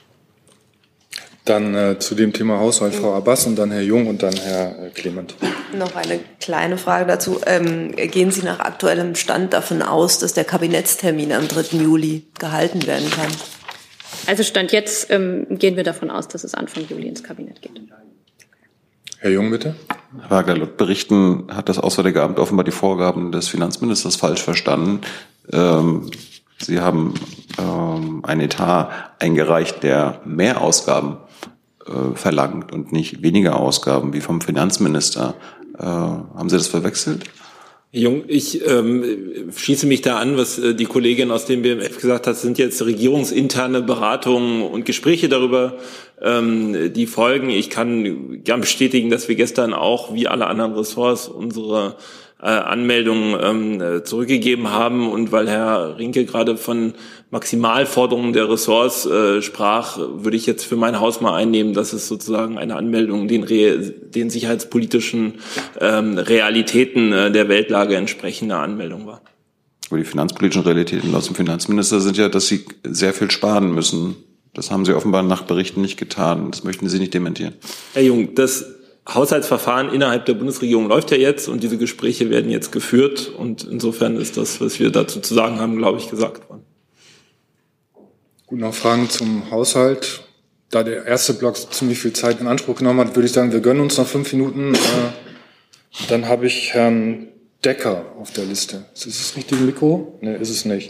Dann äh, zu dem Thema Haushalt Frau Abbas und dann Herr Jung und dann Herr äh, Clement. Noch eine kleine Frage dazu. Ähm, gehen Sie nach aktuellem Stand davon aus, dass der Kabinettstermin am dritten Juli gehalten werden kann? Also Stand jetzt ähm, gehen wir davon aus, dass es Anfang Juli ins Kabinett geht. Herr Jung, bitte. Herr Wagner, laut Berichten hat das Auswärtige Amt offenbar die Vorgaben des Finanzministers falsch verstanden. Ähm, Sie haben ähm, einen Etat eingereicht, der mehr Ausgaben äh, verlangt und nicht weniger Ausgaben wie vom Finanzminister. Äh, haben Sie das verwechselt? Jung, ich ähm, schließe mich da an, was äh, die Kollegin aus dem B M F gesagt hat. Das sind jetzt regierungsinterne Beratungen und Gespräche darüber, ähm, die folgen. Ich kann gern bestätigen, dass wir gestern auch, wie alle anderen Ressorts, unsere äh, Anmeldungen ähm, zurückgegeben haben. Und weil Herr Rinke gerade von Maximalforderungen der Ressorts äh, sprach, würde ich jetzt für mein Haus mal einnehmen, dass es sozusagen eine Anmeldung den, Re den sicherheitspolitischen ähm, Realitäten äh, der Weltlage entsprechende Anmeldung war. Aber die finanzpolitischen Realitäten laut dem Finanzminister sind ja, dass sie sehr viel sparen müssen. Das haben Sie offenbar nach Berichten nicht getan. Das möchten Sie nicht dementieren. Herr Jung, das Haushaltsverfahren innerhalb der Bundesregierung läuft ja jetzt und diese Gespräche werden jetzt geführt. Und insofern ist das, was wir dazu zu sagen haben, glaube ich, gesagt worden. Gut, noch Fragen zum Haushalt. Da der erste Block ziemlich viel Zeit in Anspruch genommen hat, würde ich sagen, wir gönnen uns noch fünf Minuten. Dann habe ich Herrn Decker auf der Liste. Ist das das richtige Mikro? Nee, ist es nicht.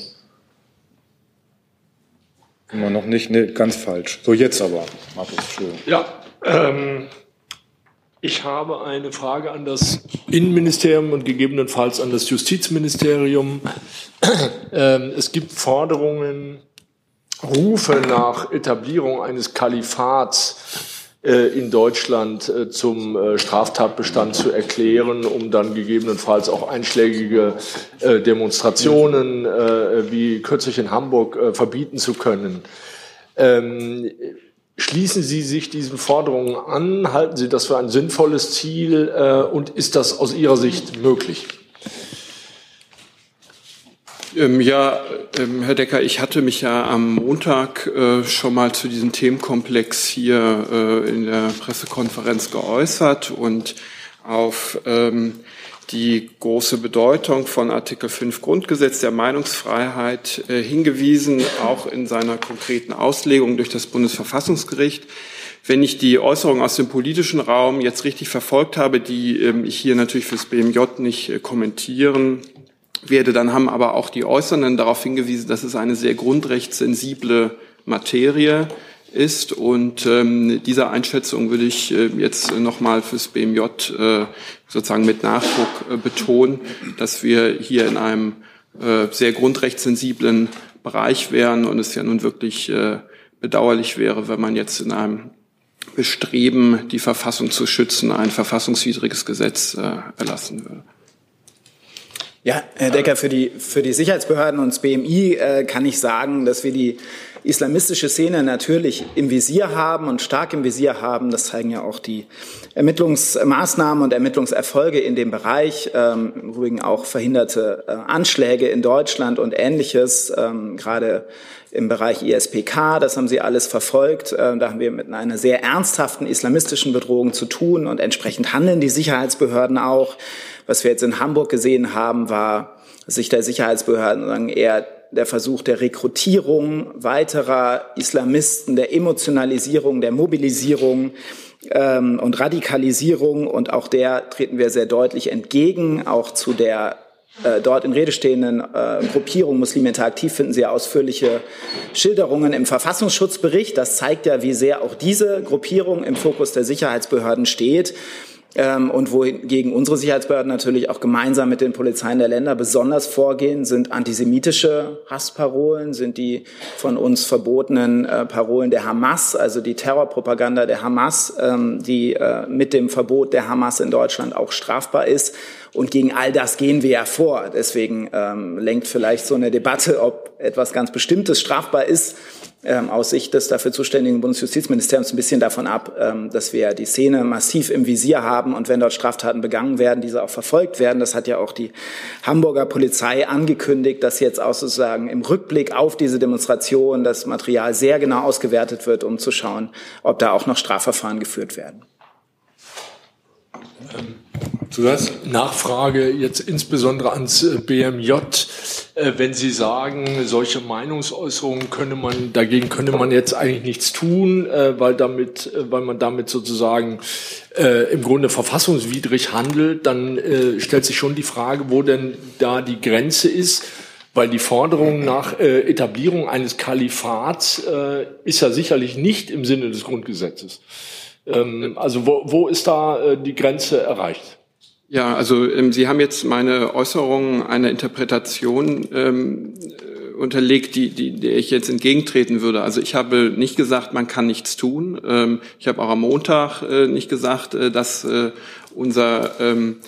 Immer noch nicht, nee, ganz falsch. So, jetzt aber, Markus, Entschuldigung. Ja, ähm, ich habe eine Frage an das Innenministerium und gegebenenfalls an das Justizministerium. ähm, es gibt Forderungen, Rufe nach Etablierung eines Kalifats äh, in Deutschland äh, zum äh, Straftatbestand zu erklären, um dann gegebenenfalls auch einschlägige äh, Demonstrationen äh, wie kürzlich in Hamburg äh, verbieten zu können. Ähm, schließen Sie sich diesen Forderungen an? Halten Sie das für ein sinnvolles Ziel? Äh, und ist das aus Ihrer Sicht möglich? Ähm, ja, ähm, Herr Decker, ich hatte mich ja am Montag äh, schon mal zu diesem Themenkomplex hier äh, in der Pressekonferenz geäußert und auf ähm, die große Bedeutung von Artikel fünf Grundgesetz der Meinungsfreiheit äh, hingewiesen, auch in seiner konkreten Auslegung durch das Bundesverfassungsgericht. Wenn ich die Äußerungen aus dem politischen Raum jetzt richtig verfolgt habe, die ähm, ich hier natürlich fürs B M J nicht äh, kommentieren werde, dann haben aber auch die Äußernden darauf hingewiesen, dass es eine sehr grundrechtssensible Materie ist. Und ähm, dieser Einschätzung würde ich äh, jetzt nochmal fürs B M J äh, sozusagen mit Nachdruck äh, betonen, dass wir hier in einem äh, sehr grundrechtssensiblen Bereich wären und es ja nun wirklich äh, bedauerlich wäre, wenn man jetzt in einem Bestreben, die Verfassung zu schützen, ein verfassungswidriges Gesetz äh, erlassen würde. Ja, Herr Decker, für die, für die Sicherheitsbehörden und das B M I äh, kann ich sagen, dass wir die islamistische Szene natürlich im Visier haben und stark im Visier haben. Das zeigen ja auch die Ermittlungsmaßnahmen und Ermittlungserfolge in dem Bereich. Ähm, im Übrigen auch verhinderte äh, Anschläge in Deutschland und Ähnliches, ähm, gerade im Bereich I S P K. Das haben Sie alles verfolgt. Äh, da haben wir mit einer sehr ernsthaften islamistischen Bedrohung zu tun und entsprechend handeln die Sicherheitsbehörden auch. Was wir jetzt in Hamburg gesehen haben, war aus Sicht der Sicherheitsbehörden eher der Versuch der Rekrutierung weiterer Islamisten, der Emotionalisierung, der Mobilisierung ähm, und Radikalisierung. Und auch der treten wir sehr deutlich entgegen. Auch zu der äh, dort in Rede stehenden äh, Gruppierung Muslime Interaktiv finden Sie ausführliche Schilderungen im Verfassungsschutzbericht. Das zeigt ja, wie sehr auch diese Gruppierung im Fokus der Sicherheitsbehörden steht. Und wohingegen unsere Sicherheitsbehörden natürlich auch gemeinsam mit den Polizeien der Länder besonders vorgehen, sind antisemitische Hassparolen, sind die von uns verbotenen äh, Parolen der Hamas, also die Terrorpropaganda der Hamas, ähm, die äh, mit dem Verbot der Hamas in Deutschland auch strafbar ist. Und gegen all das gehen wir ja vor. Deswegen ähm, lenkt vielleicht so eine Debatte, ob etwas ganz Bestimmtes strafbar ist, ähm, aus Sicht des dafür zuständigen Bundesjustizministeriums ein bisschen davon ab, ähm, dass wir die Szene massiv im Visier haben und wenn dort Straftaten begangen werden, diese auch verfolgt werden. Das hat ja auch die Hamburger Polizei angekündigt, dass jetzt auch sozusagen im Rückblick auf diese Demonstration das Material sehr genau ausgewertet wird, um zu schauen, ob da auch noch Strafverfahren geführt werden. Zusatz? Nachfrage jetzt insbesondere ans B M J. Wenn Sie sagen, solche Meinungsäußerungen könne man, dagegen könne man jetzt eigentlich nichts tun, weil damit, weil man damit sozusagen äh, im Grunde verfassungswidrig handelt, dann äh, stellt sich schon die Frage, wo denn da die Grenze ist. Weil die Forderung nach äh, Etablierung eines Kalifats äh, ist ja sicherlich nicht im Sinne des Grundgesetzes. Ähm, also wo, wo ist da äh, die Grenze erreicht? Ja, also ähm, Sie haben jetzt meine Äußerungen einer Interpretation ähm, unterlegt, die, die, der ich jetzt entgegentreten würde. Also ich habe nicht gesagt, man kann nichts tun. Ähm, ich habe auch am Montag äh, nicht gesagt, äh, dass äh, unser ähm,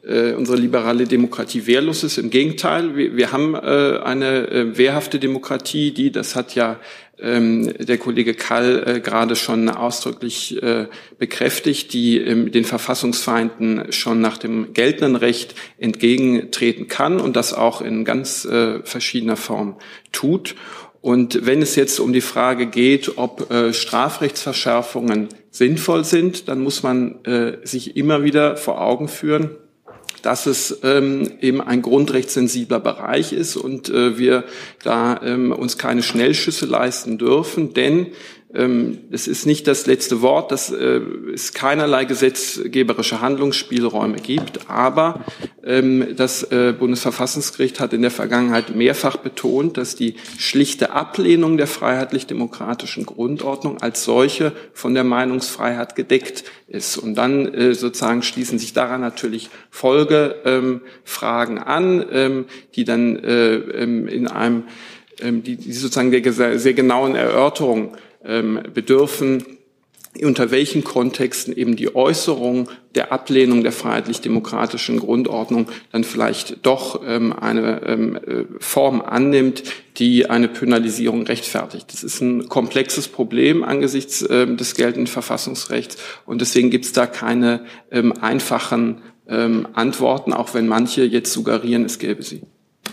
äh, unsere liberale Demokratie wehrlos ist. Im Gegenteil, wir, wir haben äh, eine äh, wehrhafte Demokratie, die, das hat ja ähm, der Kollege Kall äh, gerade schon ausdrücklich äh, bekräftigt, die ähm, den Verfassungsfeinden schon nach dem geltenden Recht entgegentreten kann und das auch in ganz äh, verschiedener Form tut. Und wenn es jetzt um die Frage geht, ob äh, Strafrechtsverschärfungen sinnvoll sind, dann muss man äh, sich immer wieder vor Augen führen, dass es ähm, eben ein grundrechtssensibler Bereich ist und äh, wir da ähm, uns keine Schnellschüsse leisten dürfen, denn ähm, es ist nicht das letzte Wort, dass äh, es keinerlei gesetzgeberische Handlungsspielräume gibt, aber ähm, das äh, Bundesverfassungsgericht hat in der Vergangenheit mehrfach betont, dass die schlichte Ablehnung der freiheitlich-demokratischen Grundordnung als solche von der Meinungsfreiheit gedeckt ist. Und dann äh, sozusagen schließen sich daran natürlich Folgefragen ähm, an, ähm, die dann äh, ähm, in einem, ähm, die, die sozusagen der sehr, sehr genauen Erörterung ähm, bedürfen, unter welchen Kontexten eben die Äußerung der Ablehnung der freiheitlich-demokratischen Grundordnung dann vielleicht doch ähm, eine ähm, Form annimmt, die eine Penalisierung rechtfertigt. Das ist ein komplexes Problem angesichts ähm, des geltenden Verfassungsrechts und deswegen gibt es da keine ähm, einfachen ähm, Antworten, auch wenn manche jetzt suggerieren, es gäbe sie.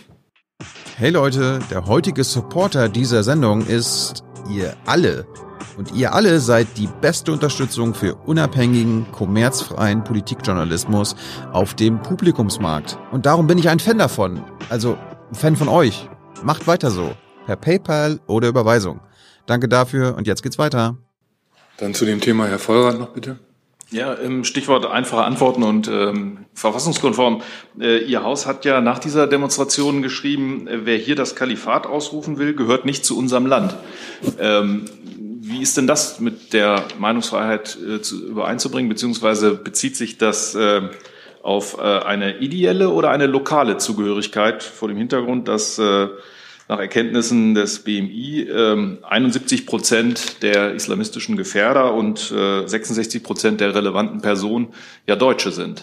Hey Leute, der heutige Supporter dieser Sendung ist ihr alle. Und ihr alle seid die beste Unterstützung für unabhängigen, kommerzfreien Politikjournalismus auf dem Publikumsmarkt. Und darum bin ich ein Fan davon. Also ein Fan von euch. Macht weiter so. Per PayPal oder Überweisung. Danke dafür und jetzt geht's weiter. Dann zu dem Thema Herr Vollrath noch bitte. Ja, Stichwort einfache Antworten und ähm, verfassungskonform. Äh, Ihr Haus hat ja nach dieser Demonstration geschrieben, äh, wer hier das Kalifat ausrufen will, gehört nicht zu unserem Land. Ähm, wie ist denn das mit der Meinungsfreiheit äh, zu, übereinzubringen, beziehungsweise bezieht sich das äh, auf äh, eine ideelle oder eine lokale Zugehörigkeit vor dem Hintergrund, dass äh, nach Erkenntnissen des B M I äh, einundsiebzig Prozent der islamistischen Gefährder und äh, sechsundsechzig Prozent der relevanten Personen ja Deutsche sind?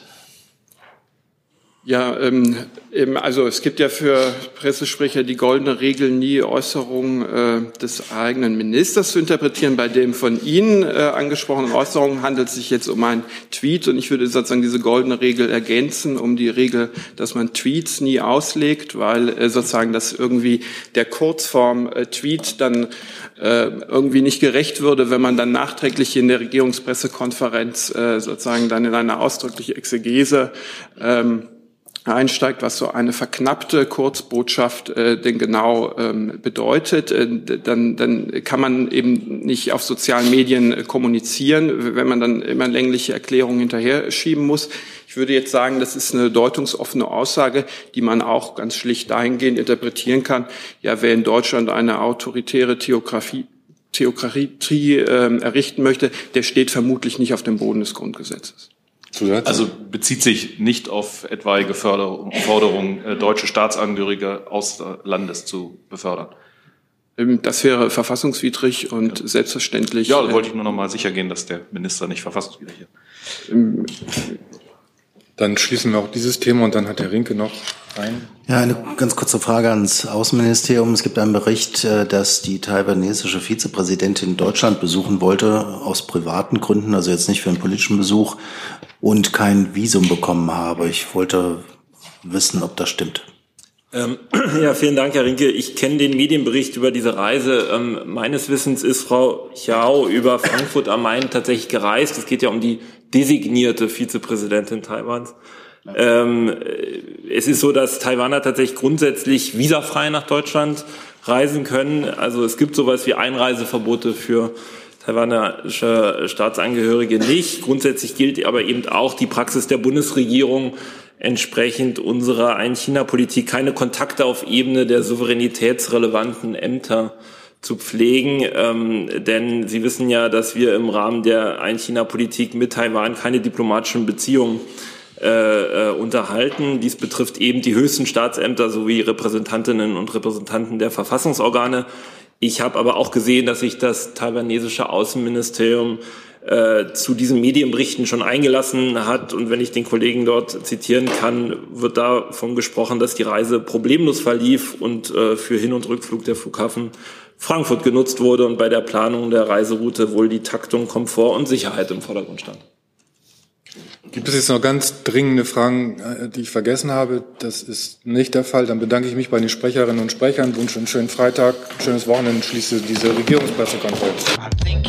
Ja, ähm, eben, also es gibt ja für Pressesprecher die goldene Regel, nie Äußerungen äh, des eigenen Ministers zu interpretieren. Bei dem von Ihnen äh, angesprochenen Äußerungen handelt es sich jetzt um einen Tweet und ich würde sozusagen diese goldene Regel ergänzen um die Regel, dass man Tweets nie auslegt, weil äh, sozusagen das irgendwie der Kurzform äh, Tweet dann äh, irgendwie nicht gerecht würde, wenn man dann nachträglich in der Regierungspressekonferenz äh, sozusagen dann in eine ausdrückliche Exegese ähm, einsteigt, was so eine verknappte Kurzbotschaft äh, denn genau ähm, bedeutet, äh, dann, dann kann man eben nicht auf sozialen Medien äh, kommunizieren, wenn man dann immer längliche Erklärungen hinterher schieben muss. Ich würde jetzt sagen, das ist eine deutungsoffene Aussage, die man auch ganz schlicht dahingehend interpretieren kann. Ja, wer in Deutschland eine autoritäre Theokratie, Theokratie äh, errichten möchte, der steht vermutlich nicht auf dem Boden des Grundgesetzes. Also bezieht sich nicht auf etwaige Förderung, Forderung, äh, deutsche Staatsangehörige aus Landes zu befördern? Das wäre verfassungswidrig und ja. selbstverständlich. Ja, da wollte ich nur noch mal sicher gehen, dass der Minister nicht verfassungswidrig ist. Ähm, Dann schließen wir auch dieses Thema und dann hat Herr Rinke noch ein. Ja, eine ganz kurze Frage ans Außenministerium. Es gibt einen Bericht, dass die taiwanesische Vizepräsidentin Deutschland besuchen wollte, aus privaten Gründen, also jetzt nicht für einen politischen Besuch, und kein Visum bekommen habe. Ich wollte wissen, ob das stimmt. Ähm, ja, vielen Dank, Herr Rinke. Ich kenne den Medienbericht über diese Reise. Ähm, meines Wissens ist Frau Chiao über Frankfurt am Main tatsächlich gereist. Es geht ja um die designierte Vizepräsidentin Taiwans. Ähm, es ist so, dass Taiwaner tatsächlich grundsätzlich visafrei nach Deutschland reisen können. Also es gibt sowas wie Einreiseverbote für taiwanische Staatsangehörige nicht. Grundsätzlich gilt aber eben auch die Praxis der Bundesregierung, entsprechend unserer Ein-China-Politik keine Kontakte auf Ebene der souveränitätsrelevanten Ämter zu pflegen. Ähm, denn Sie wissen ja, dass wir im Rahmen der Ein-China-Politik mit Taiwan keine diplomatischen Beziehungen äh, äh, unterhalten. Dies betrifft eben die höchsten Staatsämter sowie Repräsentantinnen und Repräsentanten der Verfassungsorgane Ich habe aber auch gesehen, dass sich das taiwanesische Außenministerium äh, zu diesen Medienberichten schon eingelassen hat. Und wenn ich den Kollegen dort zitieren kann, wird davon gesprochen, dass die Reise problemlos verlief und äh, für Hin- und Rückflug der Flughafen Frankfurt genutzt wurde und bei der Planung der Reiseroute wohl die Taktung, Komfort und Sicherheit im Vordergrund stand. Gibt es jetzt noch ganz dringende Fragen, die ich vergessen habe? Das ist nicht der Fall. Dann bedanke ich mich bei den Sprecherinnen und Sprechern, wünsche einen schönen Freitag, ein schönes Wochenende und schließe diese Regierungspressekonferenz.